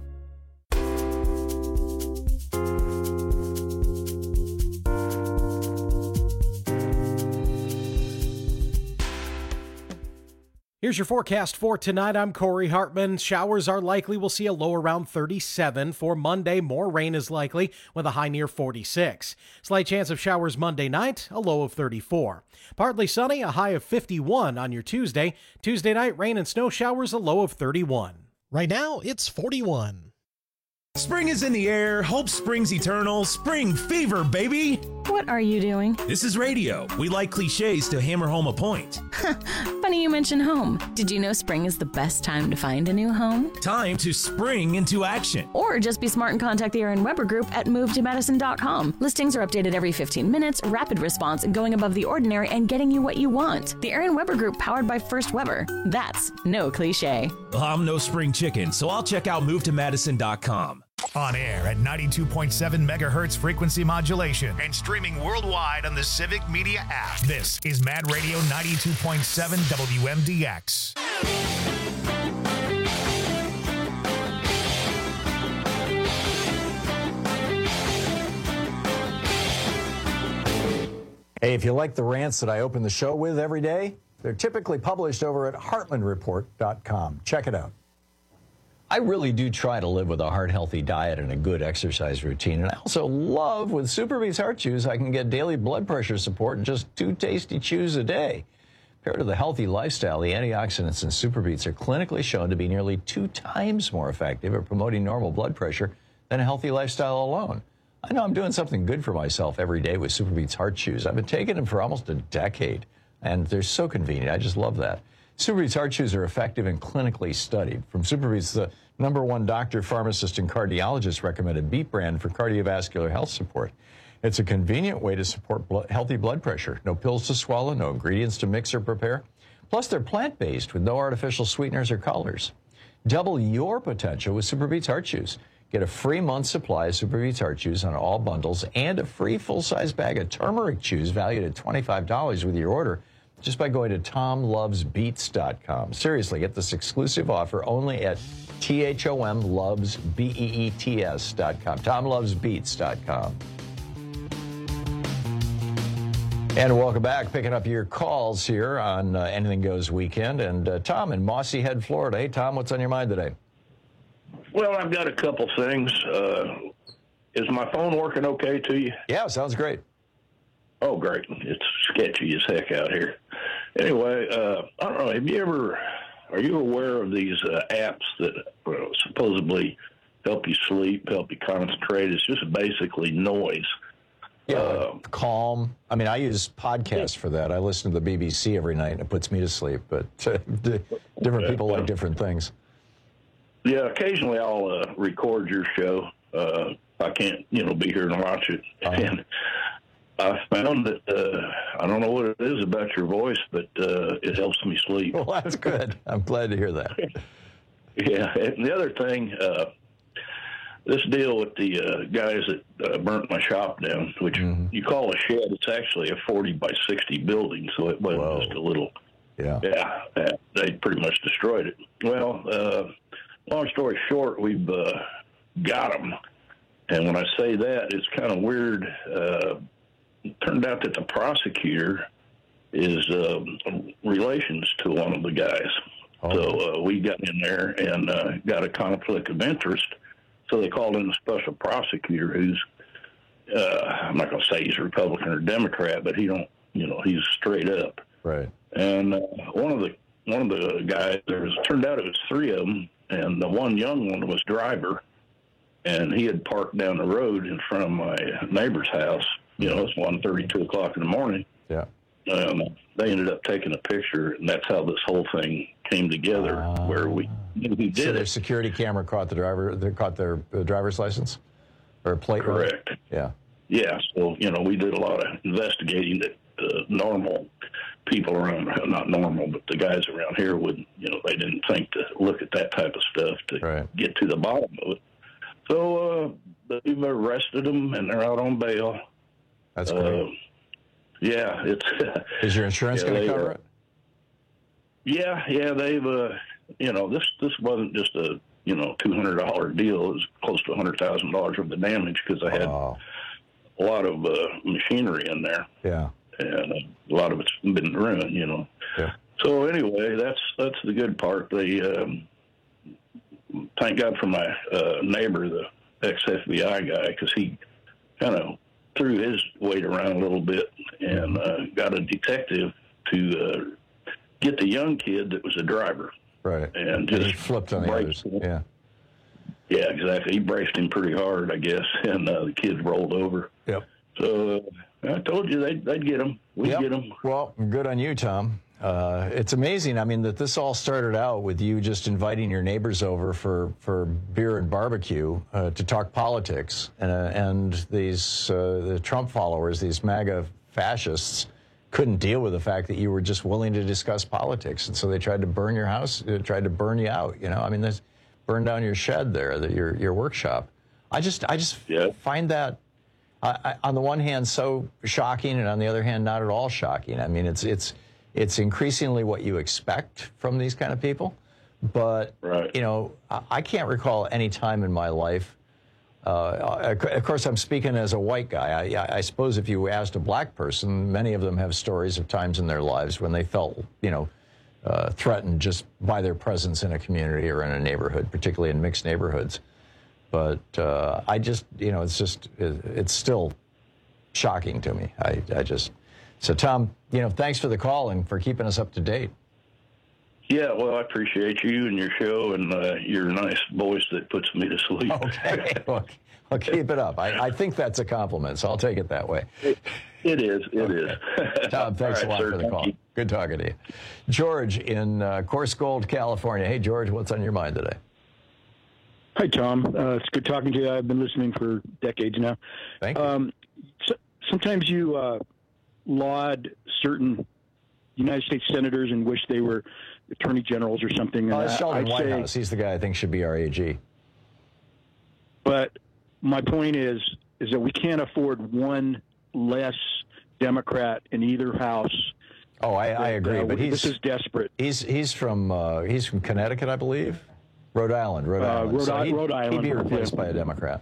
[SPEAKER 16] Here's your forecast for tonight. I'm Corey Hartman. Showers are likely. We'll see a low around thirty-seven. For Monday, more rain is likely with a high near forty-six. Slight chance of showers Monday night, a low of thirty-four. Partly sunny, a high of fifty-one on your Tuesday. Tuesday night, rain and snow showers, a low of thirty-one.
[SPEAKER 17] Right now, it's forty-one.
[SPEAKER 26] Spring is in the air. Hope springs eternal. Spring fever, baby.
[SPEAKER 27] What are you doing?
[SPEAKER 26] This is radio. We like cliches to hammer home a point.
[SPEAKER 27] Funny you mention home. Did you know spring is the best time to find a new home?
[SPEAKER 26] Time to spring into action.
[SPEAKER 27] Or just be smart and contact the Aaron Weber Group at move to madison dot com. Listings are updated every fifteen minutes, rapid response, and going above the ordinary and getting you what you want. The Aaron Weber Group, powered by First Weber. That's no cliche.
[SPEAKER 26] Well, I'm no spring chicken, so I'll check out move to madison dot com.
[SPEAKER 1] On air at ninety-two point seven megahertz frequency modulation and streaming worldwide on the Civic Media app. This is Mad Radio ninety-two point seven W M D X.
[SPEAKER 19] Hey, if you like the rants that I open the show with every day, they're typically published over at heartland report dot com. Check it out. I really do try to live with a heart-healthy diet and a good exercise routine. And I also love with SuperBeets Heart Chews, I can get daily blood pressure support in just two tasty chews a day. Compared to the healthy lifestyle, the antioxidants in SuperBeets are clinically shown to be nearly two times more effective at promoting normal blood pressure than a healthy lifestyle alone. I know I'm doing something good for myself every day with SuperBeets Heart Chews. I've been taking them for almost a decade, and they're so convenient. I just love that. SuperBeets Heart Chews are effective and clinically studied. From SuperBeets, the number one doctor, pharmacist, and cardiologist recommended Beet brand for cardiovascular health support. It's a convenient way to support blood, healthy blood pressure. No pills to swallow, no ingredients to mix or prepare. Plus, they're plant-based with no artificial sweeteners or colors. Double your potential with SuperBeets Heart Chews. Get a free month supply of SuperBeets Heart Chews on all bundles and a free full-size bag of turmeric chews valued at twenty-five dollars with your order just by going to tom loves beets dot com. Seriously, get this exclusive offer only at T H O M loves B E E T S dot com. tom loves beets dot com. And welcome back, picking up your calls here on uh, Anything Goes Weekend. And uh, Tom in Mossy Head, Florida. Hey, Tom, what's on your mind today?
[SPEAKER 6] Well, I've got a couple things. Uh, is my phone working okay to you?
[SPEAKER 19] Yeah, sounds great.
[SPEAKER 6] Oh, great. It's sketchy as heck out here. Anyway, uh, I don't know, have you ever, are you aware of these uh, apps that uh, supposedly help you sleep, help you concentrate? It's just basically noise.
[SPEAKER 19] Yeah, uh, Calm. I mean, I use podcasts for that. I listen to the B B C every night, and it puts me to sleep. But uh, different people like different things.
[SPEAKER 6] Yeah, occasionally I'll uh, record your show. Uh, I can't, you know, be here and watch it. Uh-huh. And I found that, uh, I don't know what it is about your voice, but uh, it helps me sleep.
[SPEAKER 19] Well, that's good. I'm glad to hear that.
[SPEAKER 6] Yeah, and the other thing, uh, this deal with the uh, guys that uh, burnt my shop down, which mm-hmm. you call a shed, it's actually a forty by sixty building, so it wasn't Whoa. just a little.
[SPEAKER 19] Yeah.
[SPEAKER 6] Yeah, they pretty much destroyed it. Well, uh, long story short, we've uh, got them. And when I say that, it's kind of weird. Uh, it turned out that the prosecutor is uh, relations to one of the guys. Oh. So uh, we got in there and uh, got a conflict of interest. So they called in a special prosecutor who's, uh, I'm not going to say he's a Republican or Democrat, but he don't, you know, he's straight up.
[SPEAKER 19] Right.
[SPEAKER 6] And uh, one of the one of the guys, there was, turned out it was three of them, and the one young one was driver, and he had parked down the road in front of my neighbor's house. You know, it's one thirty, two o'clock in the morning.
[SPEAKER 19] Yeah.
[SPEAKER 6] Um, they ended up taking a picture, and that's how this whole thing came together, uh, where we, we did
[SPEAKER 19] so their
[SPEAKER 6] it.
[SPEAKER 19] security camera caught the driver, they caught their uh, driver's license or plate.
[SPEAKER 6] Correct.
[SPEAKER 19] Rather? Yeah.
[SPEAKER 6] Yeah. So, you know, we did a lot of investigating that uh, normal people around, not normal, but the guys around here wouldn't, you know, they didn't think to look at that type of stuff to
[SPEAKER 19] right.
[SPEAKER 6] get to the bottom of it. So uh, they've arrested them, and they're out on bail.
[SPEAKER 19] That's great.
[SPEAKER 6] Uh, yeah, it's.
[SPEAKER 19] Is your insurance
[SPEAKER 6] yeah,
[SPEAKER 19] going to cover
[SPEAKER 6] uh,
[SPEAKER 19] it?
[SPEAKER 6] Yeah, yeah, they've. Uh, you know, this this wasn't just a you know two hundred dollar deal. It was close to a hundred thousand dollars worth of damage because I had
[SPEAKER 19] wow.
[SPEAKER 6] a lot of uh, machinery in there.
[SPEAKER 19] Yeah,
[SPEAKER 6] and uh, a lot of it's been ruined. You know.
[SPEAKER 19] Yeah.
[SPEAKER 6] So anyway, that's that's the good part. They um, thank God for my uh, neighbor, the ex F B I guy, because he kind of threw his weight around a little bit and uh, got a detective to uh, get the young kid that was a driver.
[SPEAKER 19] Right.
[SPEAKER 6] And just
[SPEAKER 19] and he flipped on the others.
[SPEAKER 6] Him.
[SPEAKER 19] Yeah.
[SPEAKER 6] Yeah, exactly. He braced him pretty hard, I guess, and uh, the kid rolled over.
[SPEAKER 19] Yep.
[SPEAKER 6] So uh, I told you they'd, they'd get him. We'd
[SPEAKER 19] yep.
[SPEAKER 6] get him.
[SPEAKER 19] Well, good on you, Tom. Uh, it's amazing. I mean, that this all started out with you just inviting your neighbors over for, for beer and barbecue uh, to talk politics. And, uh, and these uh, the Trump followers, these MAGA fascists, couldn't deal with the fact that you were just willing to discuss politics. And so they tried to burn your house, uh, tried to burn you out. You know, I mean, this burn down your shed there, the, your, your workshop. I just, I just
[SPEAKER 6] yeah.
[SPEAKER 19] find that, uh, I, on the one hand, so shocking, and on the other hand, not at all shocking. I mean, it's, it's, It's increasingly what you expect from these kind of people. But,
[SPEAKER 6] right.
[SPEAKER 19] you know, I can't recall any time in my life. Uh, of course, I'm speaking as a white guy. I, I suppose if you asked a black person, many of them have stories of times in their lives when they felt, you know, uh, threatened just by their presence in a community or in a neighborhood, particularly in mixed neighborhoods. But uh, I just, you know, it's just, it's still shocking to me. I, I just, so Tom, you know, thanks for the call and for keeping us up to date.
[SPEAKER 6] Yeah, well, I appreciate you and your show and uh, your nice voice that puts me to sleep.
[SPEAKER 19] Okay, well, well keep it up. I, I think that's a compliment, so I'll take it that way.
[SPEAKER 6] It, it is, it okay. is.
[SPEAKER 19] Tom, thanks
[SPEAKER 6] right,
[SPEAKER 19] a lot
[SPEAKER 6] sir,
[SPEAKER 19] for the call. You. Good talking to you. George in uh, Coarse Gold, California. Hey, George, what's on your mind today?
[SPEAKER 11] Hi, Tom. Uh, it's good talking to you. I've been listening for decades now.
[SPEAKER 19] Thank you.
[SPEAKER 11] Um, so, sometimes you uh, laud certain United States senators and wish they were attorney generals or something.
[SPEAKER 19] Oh,
[SPEAKER 11] uh,
[SPEAKER 19] it's Sheldon
[SPEAKER 11] I'd
[SPEAKER 19] Whitehouse.
[SPEAKER 11] say,
[SPEAKER 19] He's the guy I think should be our A G.
[SPEAKER 11] But my point is, is that we can't afford one less Democrat in either house.
[SPEAKER 19] Oh, I, I agree.
[SPEAKER 11] Uh,
[SPEAKER 19] but he's
[SPEAKER 11] this is desperate.
[SPEAKER 19] He's he's from uh, he's from Connecticut, I believe. Rhode Island, Rhode
[SPEAKER 11] Uh,
[SPEAKER 19] Island.
[SPEAKER 11] Rhode
[SPEAKER 19] so
[SPEAKER 11] I-
[SPEAKER 19] he'd,
[SPEAKER 11] Rhode Island,
[SPEAKER 19] He'd be replaced
[SPEAKER 11] yeah.
[SPEAKER 19] by a Democrat.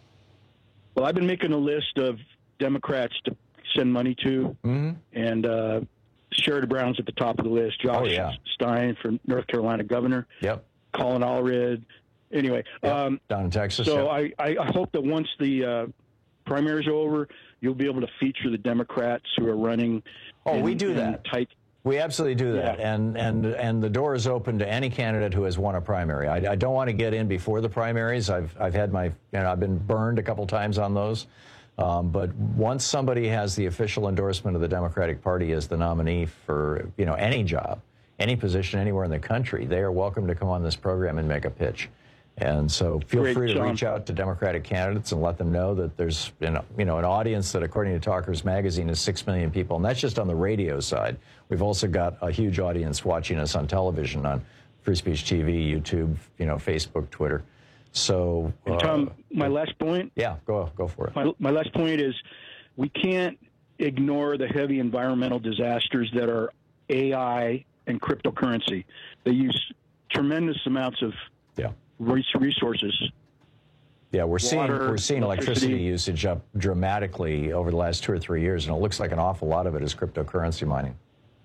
[SPEAKER 11] Well, I've been making a list of Democrats to send money to,
[SPEAKER 19] mm-hmm.
[SPEAKER 11] and uh, Sherrod Brown's at the top of the list. Josh
[SPEAKER 19] Oh, yeah.
[SPEAKER 11] Stein for North Carolina governor.
[SPEAKER 19] Yep.
[SPEAKER 11] Colin Allred. Anyway,
[SPEAKER 19] Yep.
[SPEAKER 11] um,
[SPEAKER 19] Down in Texas.
[SPEAKER 11] so
[SPEAKER 19] yep.
[SPEAKER 11] I, I hope that once the uh, primaries are over, you'll be able to feature the Democrats who are running.
[SPEAKER 19] Oh,
[SPEAKER 11] in,
[SPEAKER 19] we do
[SPEAKER 11] in
[SPEAKER 19] that.
[SPEAKER 11] Tight.
[SPEAKER 19] We absolutely do that,
[SPEAKER 11] Yeah.
[SPEAKER 19] and and and the door is open to any candidate who has won a primary. I, I don't want to get in before the primaries. I've I've had my, you know, I've been burned a couple times on those. Um, but once somebody has the official endorsement of the Democratic Party as the nominee for, you know, any job, any position anywhere in the country, they are welcome to come on this program and make a pitch. And so feel
[SPEAKER 11] Great,
[SPEAKER 19] free to
[SPEAKER 11] John.
[SPEAKER 19] reach out to Democratic candidates and let them know that there's, you know, you know, an audience that, according to Talkers Magazine, is six million people. And that's just on the radio side. We've also got a huge audience watching us on television, on Free Speech T V, YouTube, you know, Facebook, Twitter. So,
[SPEAKER 11] And Tom, uh, my last point.
[SPEAKER 19] Yeah, go go for it.
[SPEAKER 11] My, my last point is, we can't ignore the heavy environmental disasters that are A I and cryptocurrency. They use tremendous amounts of
[SPEAKER 19] yeah.
[SPEAKER 11] resources.
[SPEAKER 19] Yeah, we're seeing
[SPEAKER 11] Water,
[SPEAKER 19] we're seeing electricity.
[SPEAKER 11] electricity
[SPEAKER 19] usage up dramatically over the last two or three years, and it looks like an awful lot of it is cryptocurrency mining.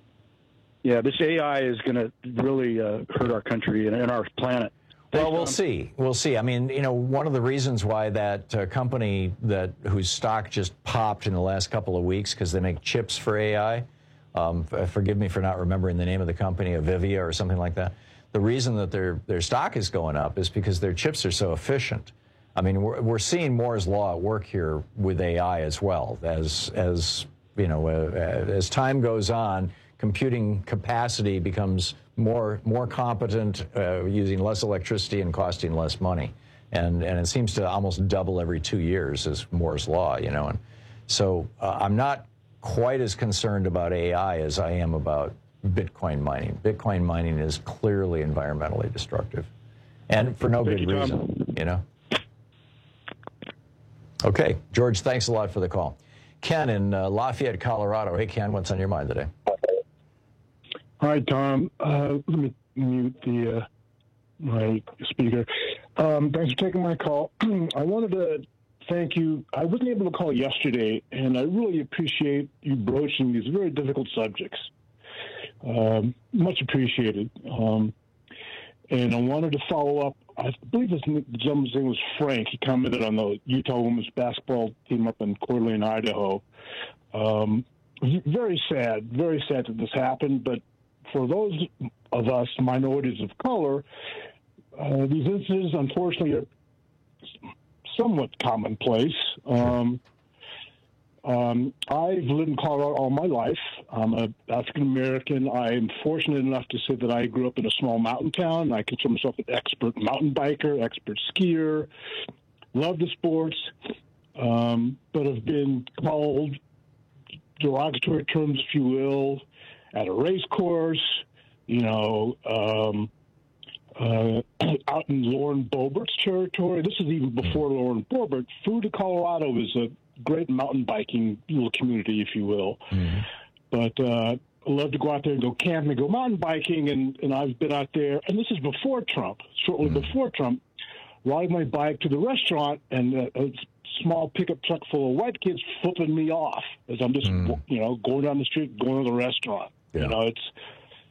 [SPEAKER 11] Yeah, this A I is going to really uh, hurt our country and, and our planet. Thanks,
[SPEAKER 19] Well, we'll
[SPEAKER 11] Tom.
[SPEAKER 19] see. We'll see. I mean, you know, one of the reasons why that uh, company that whose stock just popped in the last couple of weeks because they make chips for A I. Um, f- forgive me for not remembering the name of the company, Avivia or something like that. The reason that their their stock is going up is because their chips are so efficient. I mean, we're we're seeing Moore's law at work here with A I as well. As as you know, uh, as time goes on, computing capacity becomes more more competent, uh, using less electricity and costing less money, and and it seems to almost double every two years as Moore's law. You know, and so uh, I'm not quite as concerned about A I as I am about Bitcoin mining. Bitcoin mining is clearly environmentally destructive, and for no
[SPEAKER 11] Thank
[SPEAKER 19] good
[SPEAKER 11] you, Tom.
[SPEAKER 19] reason. You know. Okay, George, thanks a lot for the call. Ken in uh, Lafayette, Colorado. Hey, Ken, what's on your mind today?
[SPEAKER 13] Hi, Tom. Uh, let me mute the uh, my speaker. Um, thanks for taking my call. I wanted to thank you. I wasn't able to call yesterday, and I really appreciate you broaching these very difficult subjects. Um, much appreciated. Um, and I wanted to follow up. I believe his the gentleman's name was Frank. He commented on the Utah women's basketball team up in Coeur d'Alene, Idaho. Um, very sad, very sad that this happened. But for those of us, minorities of color, uh, these incidents, unfortunately, are somewhat commonplace. Um, um, I've lived in Colorado all my life. I'm an African American. I'm fortunate enough to say that I grew up in a small mountain town. I consider myself an expert mountain biker, expert skier, love the sports, um, but have been called derogatory terms, if you will, at a race course, you know, um, uh, out in Lauren Boebert's territory. This is even before Lauren Boebert. Fruita, Colorado is a great mountain biking little community, if you will.
[SPEAKER 19] Mm-hmm.
[SPEAKER 13] But uh, I love to go out there and go camping and go mountain biking, and, and I've been out there, and this is before Trump, shortly mm-hmm. before Trump, riding my bike to the restaurant, and uh, a small pickup truck full of white kids flipping me off as I'm just, mm. you know, going down the street, going to the restaurant.
[SPEAKER 19] Yeah.
[SPEAKER 13] You know, it's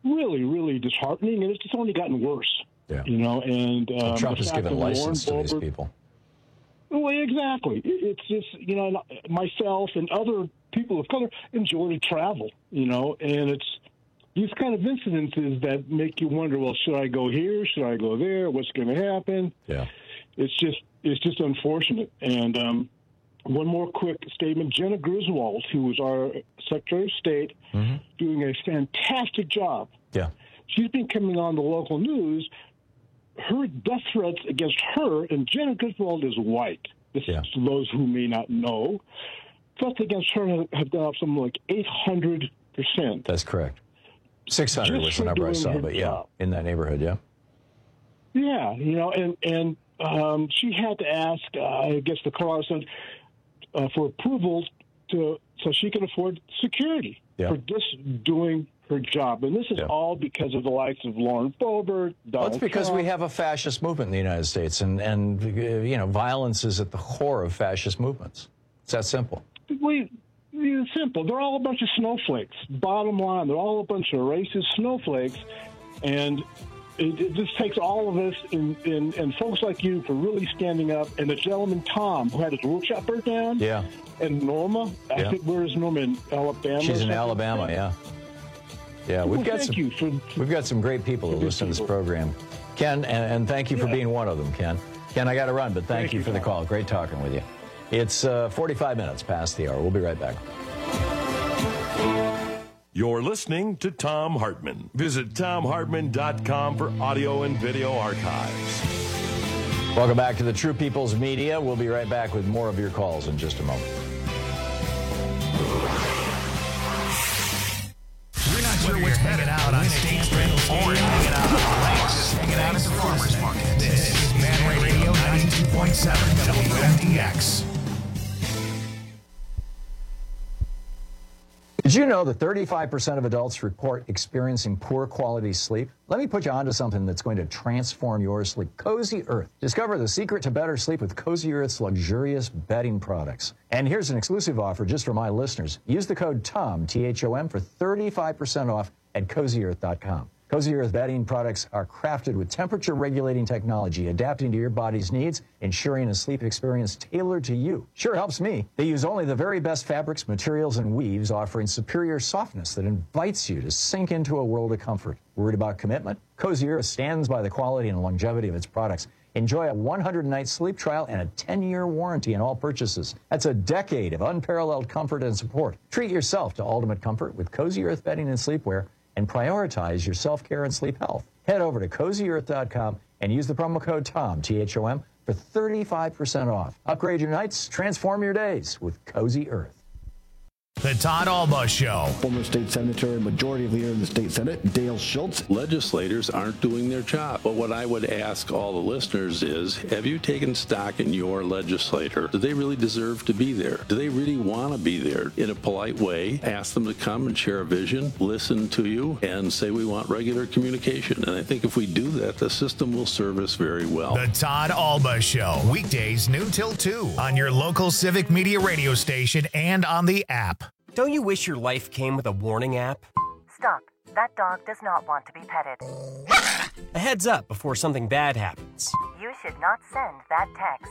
[SPEAKER 13] really, really disheartening, and it's just only gotten worse.
[SPEAKER 19] Yeah.
[SPEAKER 13] You know, and um,
[SPEAKER 19] well, Trump has given license to these
[SPEAKER 13] Boebert,
[SPEAKER 19] people.
[SPEAKER 13] Well, exactly. It's just, you know, myself and other people of color enjoy to travel, you know, and it's these kind of incidences that make you wonder, well, should I go here? Should I go there? What's going to happen?
[SPEAKER 19] Yeah.
[SPEAKER 13] It's just, it's just unfortunate. And um, one more quick statement. Jenna Griswold, who was our Secretary of State, mm-hmm. doing a fantastic job.
[SPEAKER 19] Yeah.
[SPEAKER 13] She's been coming on the local news. Her death threats against her, and Jenna Griswold is white. This yeah. is to those who may not know. Threats against her have, have gone up something like eight hundred percent.
[SPEAKER 19] That's correct. six hundred was the number I saw, but yeah, job. in that neighborhood, yeah.
[SPEAKER 13] Yeah, you know, and, and um, she had to ask, uh, I guess, the Colorado Senate uh, for approval to so she can afford security yeah. for just doing her job. And this is yeah. all because of the likes of Lauren Boebert, Donald
[SPEAKER 19] Well, it's because
[SPEAKER 13] Trump.
[SPEAKER 19] we have a fascist movement in the United States, and, and uh, you know, violence is at the core of fascist movements. It's that simple.
[SPEAKER 13] We, it's simple. They're all a bunch of snowflakes. Bottom line, they're all a bunch of racist snowflakes, and it, it just takes all of us and, and, and folks like you for really standing up. And the gentleman, Tom, who had his workshop burnt down,
[SPEAKER 19] yeah.
[SPEAKER 13] and Norma, I
[SPEAKER 19] yeah.
[SPEAKER 13] think, where is Norma, in Alabama?
[SPEAKER 19] She's in Alabama, yeah. Yeah, we've
[SPEAKER 13] well,
[SPEAKER 19] got
[SPEAKER 13] thank
[SPEAKER 19] some.
[SPEAKER 13] You for, for,
[SPEAKER 19] we've got some great people who listen to this program, Ken, and, and thank you for yeah. being one of them, Ken. Ken, I got to run, but thank, thank you for the call. Great talking with you. It's uh, forty-five minutes past the hour. We'll be right back.
[SPEAKER 18] You're listening to Thom Hartmann. Visit Thom Hartmann dot com for audio and video archives.
[SPEAKER 19] Welcome back to the True People's Media. We'll be right back with more of your calls in just a moment.
[SPEAKER 1] Whether you're hanging out on State Street or hanging out on the lakes, just hanging out at the farmer's market. This is Man Radio ninety-two point seven W M D X.
[SPEAKER 19] Did you know that thirty-five percent of adults report experiencing poor quality sleep? Let me put you onto something that's going to transform your sleep. Cozy Earth. Discover the secret to better sleep with Cozy Earth's luxurious bedding products. And here's an exclusive offer just for my listeners. Use the code THOM, T H O M, for thirty-five percent off at cozy earth dot com. Cozy Earth bedding products are crafted with temperature-regulating technology, adapting to your body's needs, ensuring a sleep experience tailored to you. Sure helps me. They use only the very best fabrics, materials, and weaves, offering superior softness that invites you to sink into a world of comfort. Worried about commitment? Cozy Earth stands by the quality and longevity of its products. Enjoy a one hundred night sleep trial and a ten year warranty on all purchases. That's a decade of unparalleled comfort and support. Treat yourself to ultimate comfort with Cozy Earth bedding and sleepwear, and prioritize your self-care and sleep health. Head over to cozy earth dot com and use the promo code THOM, T H O M, for thirty-five percent off. Upgrade your nights, transform your days with Cozy Earth.
[SPEAKER 1] The Todd Alba Show.
[SPEAKER 14] Former state senator and majority leader in the state Senate, Dale Schultz.
[SPEAKER 15] Legislators aren't doing their job. But what I would ask all the listeners is, have you taken stock in your legislator? Do they really deserve to be there? Do they really want to be there? In a polite way, ask them to come and share a vision, listen to you, and say we want regular communication. And I think if we do that, the system will serve us very well.
[SPEAKER 1] The Todd Alba Show. Weekdays noon till two on your local Civic Media radio station and on the app.
[SPEAKER 20] Don't you wish your life came with a warning app?
[SPEAKER 21] Stop. That dog does not want to be petted.
[SPEAKER 20] A heads up before something bad happens.
[SPEAKER 21] You should not send that text.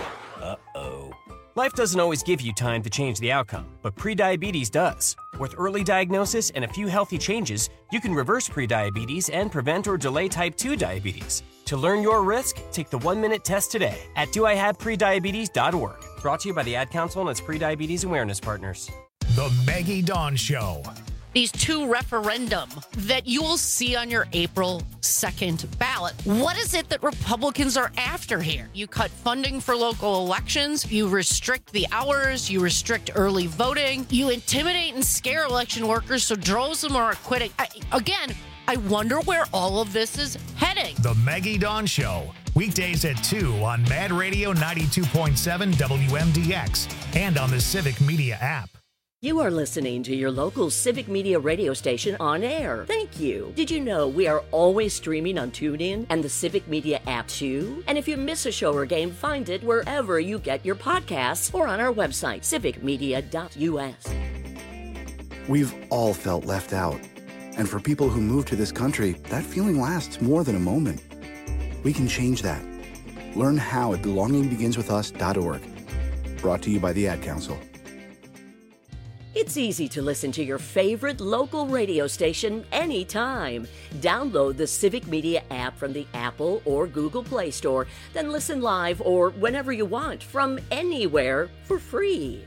[SPEAKER 20] Uh-oh. Life doesn't always give you time to change the outcome, but prediabetes does. With early diagnosis and a few healthy changes, you can reverse prediabetes and prevent or delay type two diabetes. To learn your risk, take the one-minute test today at do I have prediabetes dot org. Brought to you by the Ad Council and its prediabetes awareness partners.
[SPEAKER 1] The Maggie Dawn Show.
[SPEAKER 22] These two referendum that you will see on your April second ballot. What is it that Republicans are after here? You cut funding for local elections, you restrict the hours, you restrict early voting, you intimidate and scare election workers so droves of them are quitting. I, again, I wonder where all of this is heading.
[SPEAKER 1] The Maggie Dawn Show. Weekdays at two on Mad Radio ninety-two point seven W M D X and on the Civic Media app.
[SPEAKER 7] You are listening to your local Civic Media radio station on air. Thank you. Did you know we are always streaming on TuneIn and the Civic Media app too? And if you miss a show or game, find it wherever you get your podcasts or on our website, civic media dot U S.
[SPEAKER 23] We've all felt left out.
[SPEAKER 2] And for people who move to this country, that feeling lasts more than a moment. We can change that. Learn how at belonging begins with us dot org. Brought to you by the Ad Council.
[SPEAKER 7] It's easy to listen to your favorite local radio station anytime. Download the Civic Media app from the Apple or Google Play Store, then listen live or whenever you want from anywhere for free.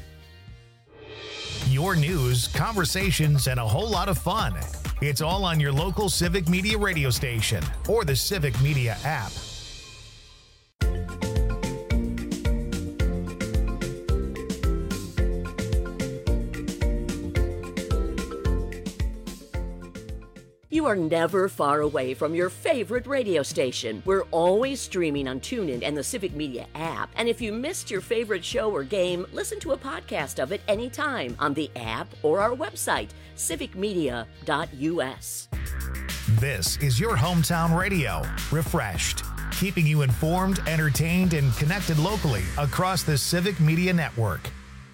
[SPEAKER 1] Your news, conversations, and a whole lot of fun. It's all on your local Civic Media radio station or the Civic Media app.
[SPEAKER 7] You are never far away from your favorite radio station. We're always streaming on TuneIn and the Civic Media app. And if you missed your favorite show or game, listen to a podcast of it anytime on the app or our website, civic media dot u s.
[SPEAKER 1] This is your hometown radio, refreshed, keeping you informed, entertained, and connected locally across the Civic Media Network.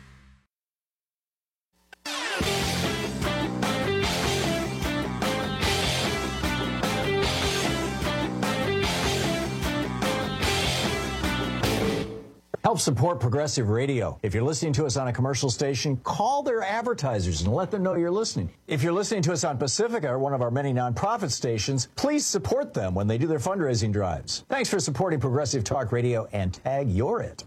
[SPEAKER 19] Help support Progressive Radio. If you're listening to us on a commercial station, call their advertisers and let them know you're listening. If you're listening to us on Pacifica, one of our many nonprofit stations, please support them when they do their fundraising drives. Thanks for supporting Progressive Talk Radio and tag you're it.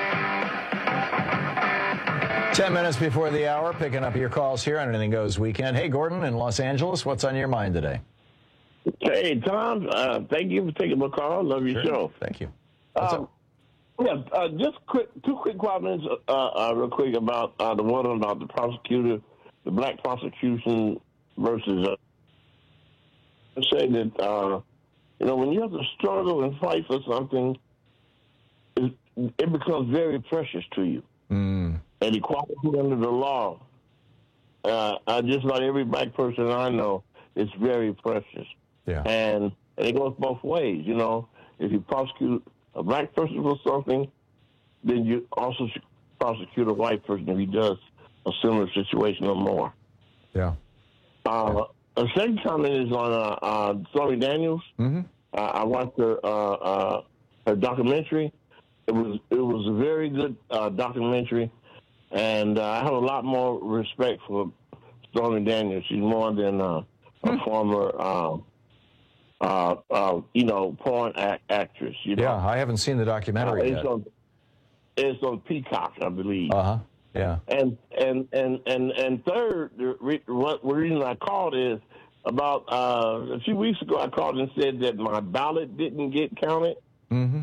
[SPEAKER 19] Ten minutes before the hour, picking up your calls here on Anything Goes Weekend. Hey, Gordon in Los Angeles, what's on your mind today?
[SPEAKER 3] Hey, Tom, uh, thank you for taking my call. Love your
[SPEAKER 19] Sure.
[SPEAKER 3] show.
[SPEAKER 19] Thank you. What's
[SPEAKER 3] um,
[SPEAKER 19] up?
[SPEAKER 3] Yeah, uh, just quick, two quick comments, uh, uh, real quick about uh, the one about the prosecutor, the black prosecution versus. Uh, I say that uh, you know when you have to struggle and fight for something, it, it becomes very precious to you.
[SPEAKER 19] Mm.
[SPEAKER 3] And equality under the law, uh, I just about every black person I know, it's very precious.
[SPEAKER 19] Yeah.
[SPEAKER 3] And, and it goes both ways. You know, if you prosecute a black person for something, then you also should prosecute a white person if he does a similar situation or more.
[SPEAKER 19] Yeah.
[SPEAKER 3] Uh, a second comment is on uh, uh, Stormy Daniels.
[SPEAKER 19] Mm-hmm.
[SPEAKER 3] Uh, I watched her, uh, uh, her documentary. It was it was a very good uh, documentary, and uh, I have a lot more respect for Stormy Daniels. She's more than uh, a former. Uh, Uh, uh, you know, porn act- actress. You know?
[SPEAKER 19] Yeah, I haven't seen the documentary
[SPEAKER 3] uh, it's
[SPEAKER 19] yet.
[SPEAKER 3] On, it's on Peacock, I believe.
[SPEAKER 19] Uh huh. Yeah.
[SPEAKER 3] And and and and and third, the re- what the reason I called is about uh, a few weeks ago. I called and said that my ballot didn't get counted.
[SPEAKER 19] Mm-hmm.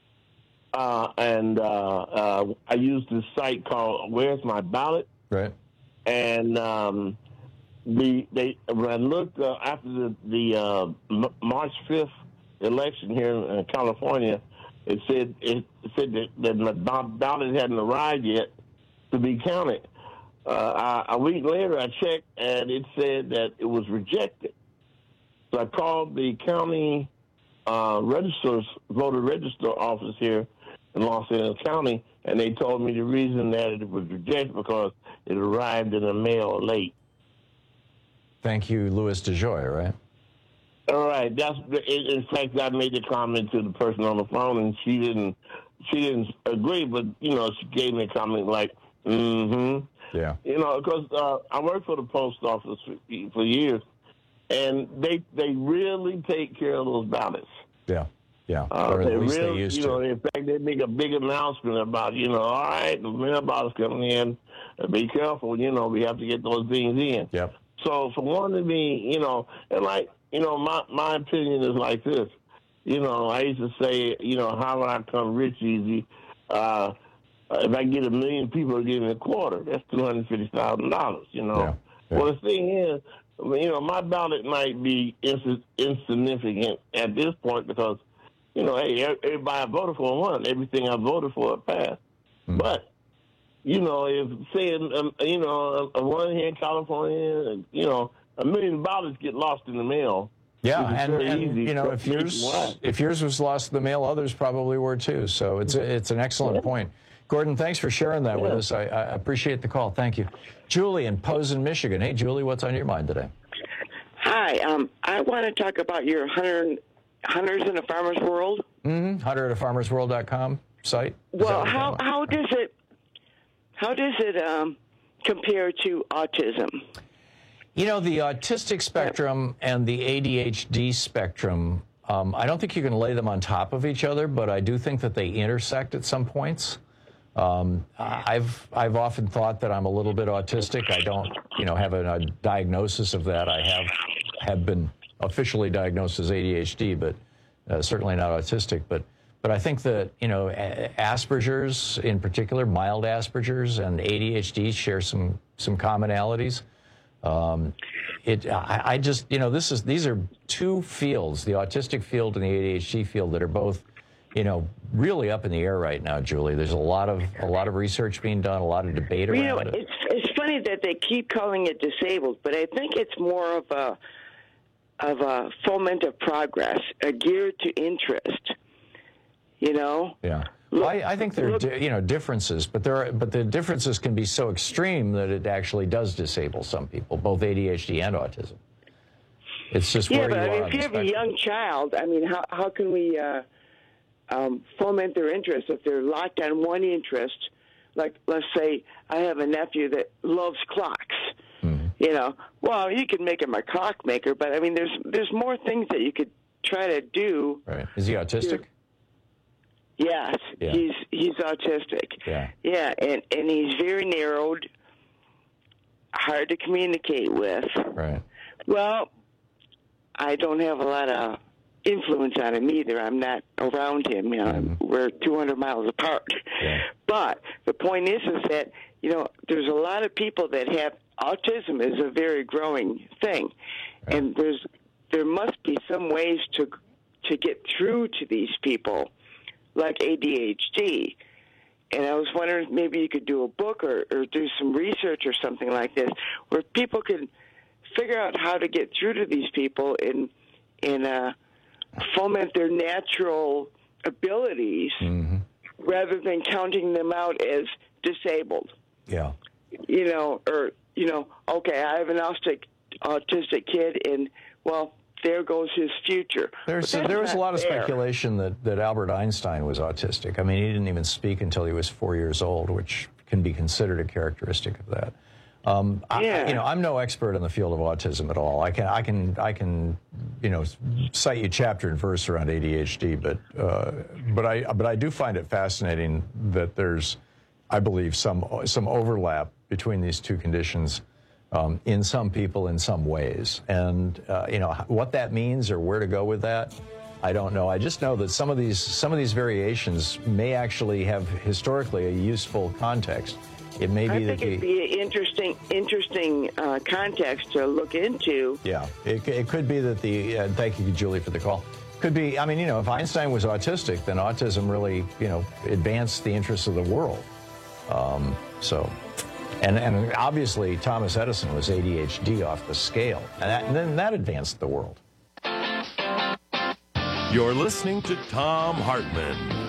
[SPEAKER 3] Uh, and uh, uh, I used this site called Where's My Ballot?
[SPEAKER 19] Right.
[SPEAKER 3] And um, The they when I looked uh, after the the uh, M- March fifth election here in, in California, it said it said that, that my ballot hadn't arrived yet to be counted. Uh, I, a week later, I checked and it said that it was rejected. So I called the county uh, registers voter register office here in Los Angeles County, and they told me the reason that it was rejected because it arrived in the mail late.
[SPEAKER 19] Thank you, Louis DeJoy, right?
[SPEAKER 3] All right. That's in fact, I made the comment to the person on the phone, and she didn't. She didn't agree, but you know, she gave me a comment like, "Mm-hmm."
[SPEAKER 19] Yeah.
[SPEAKER 3] You know, because uh, I worked for the post office for, for years, and they they really take care of those ballots.
[SPEAKER 19] Yeah. Yeah.
[SPEAKER 3] Uh,
[SPEAKER 19] or
[SPEAKER 3] they
[SPEAKER 19] at least
[SPEAKER 3] really,
[SPEAKER 19] they used
[SPEAKER 3] you
[SPEAKER 19] to.
[SPEAKER 3] know, in fact, they make a big announcement about, you know, all right, the mailbox coming in. Be careful, you know, we have to get those things in.
[SPEAKER 19] Yep.
[SPEAKER 3] So for one to be, you know, and like, you know, my, my opinion is like this. You know, I used to say, you know, how would I come rich easy? Uh, if I get a million people to give me a quarter, that's two hundred fifty thousand dollars, you know.
[SPEAKER 19] Yeah. Yeah.
[SPEAKER 3] Well, the thing is, you know, my ballot might be ins- insignificant at this point because, you know, hey, everybody I voted for won. Everything I voted for passed.
[SPEAKER 19] Mm.
[SPEAKER 3] But, you know, if, say, um, you know, a one here in California, you know, a million dollars get lost in the mail.
[SPEAKER 19] Yeah,
[SPEAKER 3] It's
[SPEAKER 19] and,
[SPEAKER 3] very
[SPEAKER 19] and
[SPEAKER 3] easy
[SPEAKER 19] you know,
[SPEAKER 3] for
[SPEAKER 19] if yours
[SPEAKER 3] nationwide.
[SPEAKER 19] if yours was lost in the mail, others probably were too. So it's a, it's an excellent point. Gordon, thanks for sharing that with us. I, I appreciate the call. Thank you. Julie in Posen, Michigan. Hey, Julie, what's on your mind today?
[SPEAKER 4] Hi. Um, I want to talk about your hunter, Hunters in a Farmer's World.
[SPEAKER 19] Mm-hmm. hunter at a farmers world dot com site. Is
[SPEAKER 4] Well, how how does it how does it um, compare to autism?
[SPEAKER 19] You know, the autistic spectrum and the A D H D spectrum, um, I don't think you can lay them on top of each other, but I do think that they intersect at some points. Um, I've I've often thought that I'm a little bit autistic. I don't, you know, have a, a diagnosis of that. I have have been officially diagnosed as A D H D, but uh, certainly not autistic. But but I think that, you know, Asperger's in particular, mild Asperger's and A D H D share some some commonalities. Um, it I, I just, you know, this is these are two fields, the autistic field and the A D H D field, that are both, you know, really up in the air right now, Julie. There's a lot of a lot of research being done, a lot of debate around
[SPEAKER 4] You know,
[SPEAKER 19] it.
[SPEAKER 4] it's it's funny that they keep calling it disabled, but I think it's more of a of a foment of progress, a gear to interest. You know.
[SPEAKER 19] Yeah. Well, I, I think there are di- you know differences, but there are, but the differences can be so extreme that it actually does disable some people, both A D H D and autism. It's just
[SPEAKER 4] yeah,
[SPEAKER 19] where
[SPEAKER 4] but
[SPEAKER 19] you
[SPEAKER 4] I
[SPEAKER 19] are
[SPEAKER 4] mean,
[SPEAKER 19] on
[SPEAKER 4] if you
[SPEAKER 19] the
[SPEAKER 4] have a
[SPEAKER 19] spectrum.
[SPEAKER 4] young child, I mean, how how can we uh, um, foment their interest if they're locked on one interest? Like, let's say I have a nephew that loves clocks.
[SPEAKER 19] Mm-hmm.
[SPEAKER 4] You know, well, you could make him a clockmaker, but I mean, there's there's more things that you could try to do.
[SPEAKER 19] Right? Is he autistic?
[SPEAKER 4] Yes,
[SPEAKER 19] Yeah.
[SPEAKER 4] he's he's autistic.
[SPEAKER 19] Yeah.
[SPEAKER 4] Yeah, and and he's very narrowed, hard to communicate with.
[SPEAKER 19] Right.
[SPEAKER 4] Well, I don't have a lot of influence on him either. I'm not around him. You know,
[SPEAKER 19] Mm-hmm.
[SPEAKER 4] we're two hundred miles apart.
[SPEAKER 19] Yeah.
[SPEAKER 4] But the point is, is that you know, there's a lot of people that have autism is a very growing thing,
[SPEAKER 19] Right.
[SPEAKER 4] and there's there must be some ways to to get through to these people, like A D H D. And I was wondering if maybe you could do a book or, or do some research or something like this, where people could figure out how to get through to these people and and uh, foment their natural abilities,
[SPEAKER 19] Mm-hmm.
[SPEAKER 4] rather than counting them out as disabled.
[SPEAKER 19] Yeah.
[SPEAKER 4] You know, or you know, okay, I have an autistic autistic kid, and well, there goes his future.
[SPEAKER 19] There's
[SPEAKER 4] But that's
[SPEAKER 19] there was a
[SPEAKER 4] not
[SPEAKER 19] lot of
[SPEAKER 4] fair.
[SPEAKER 19] speculation that, that Albert Einstein was autistic. I mean, he didn't even speak until he was four years old, which can be considered a characteristic of that. Um,
[SPEAKER 4] Yeah.
[SPEAKER 19] I, you know, I'm no expert in the field of autism at all. I can, I can, I can, you know, cite you chapter and verse around A D H D, but, uh, but I, but I do find it fascinating that there's, I believe, some, some overlap between these two conditions. Um, in some people, in some ways, and uh, you know what that means or where to go with that, I don't know. I just know that some of these some of these variations may actually have historically a useful context. It may
[SPEAKER 4] I
[SPEAKER 19] be that
[SPEAKER 4] think it'd
[SPEAKER 19] the
[SPEAKER 4] be an interesting, interesting uh, context to look into.
[SPEAKER 19] yeah, it, it could be that the uh, thank you, Julie, for the call. Could be. I mean, you know, if Einstein was autistic, then autism really, you know, advanced the interests of the world. Um, so. And, and obviously, Thomas Edison was A D H D off the scale, and, that, and then that advanced the world.
[SPEAKER 18] You're listening to Thom Hartmann.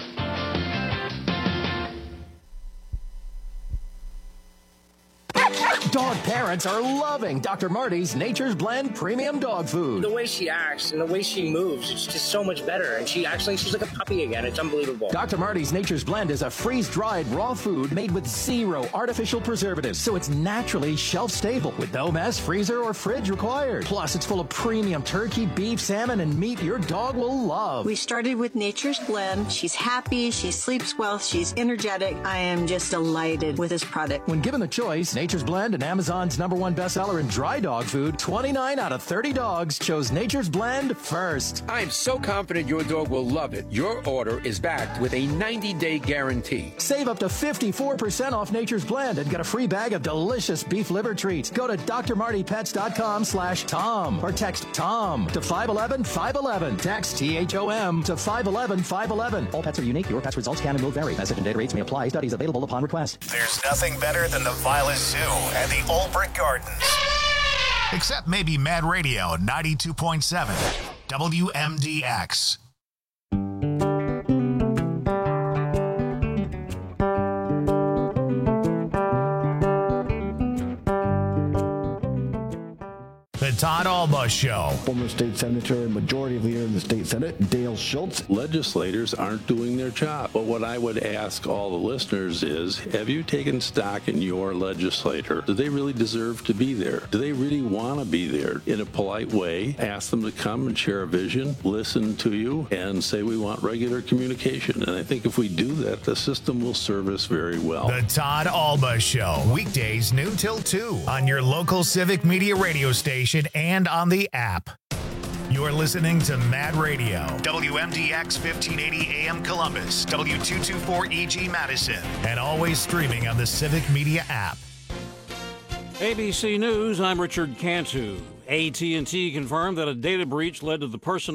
[SPEAKER 14] Dog parents are loving Doctor Marty's Nature's Blend Premium Dog Food.
[SPEAKER 5] The way she acts and the way she moves, it's just so much better. And she actually, she's like a puppy again. It's unbelievable.
[SPEAKER 14] Doctor Marty's Nature's Blend is a freeze-dried raw food made with zero artificial preservatives, so it's naturally shelf-stable with no mess, freezer, or fridge required. Plus, it's full of premium turkey, beef, salmon, and meat your dog will love.
[SPEAKER 8] We started with Nature's Blend. She's happy, she sleeps well, she's energetic. I am just delighted with this product.
[SPEAKER 14] When given the choice, Nature's Blend and Amazon's number one bestseller in dry dog food, twenty-nine out of thirty dogs chose Nature's Blend first.
[SPEAKER 9] I am so confident your dog will love it. Your order is backed with a ninety-day guarantee.
[SPEAKER 14] Save up to fifty-four percent off Nature's Blend and get a free bag of delicious beef liver treats. Go to d r marty pets dot com slash Tom or text Tom to five one one five one one. Text T H O M to five one one five one one. All pets are unique. Your pet's results can and will vary. Message and data rates may apply. Studies available upon request.
[SPEAKER 1] There's nothing better than the Violet Zoo and the Old Brick Gardens. Except maybe Mad Radio ninety-two point seven W M D X. The Todd Alba Show.
[SPEAKER 10] Former state senator and majority leader in the state Senate, Dale Schultz.
[SPEAKER 15] Legislators aren't doing their job. But what I would ask all the listeners is, have you taken stock in your legislator? Do they really deserve to be there? Do they really want to be there? In a polite way, ask them to come and share a vision, listen to you, and say we want regular communication. And I think if we do that, the system will serve us very well.
[SPEAKER 1] The Todd Alba Show, weekdays noon till two on your local Civic Media radio station and on the app. You're listening to Mad Radio, W M D X fifteen eighty A M Columbus, W two twenty-four E G Madison, and always streaming on the Civic Media app.
[SPEAKER 12] A B C News, I'm Richard Cantu. A T and T confirmed that a data breach led to the personal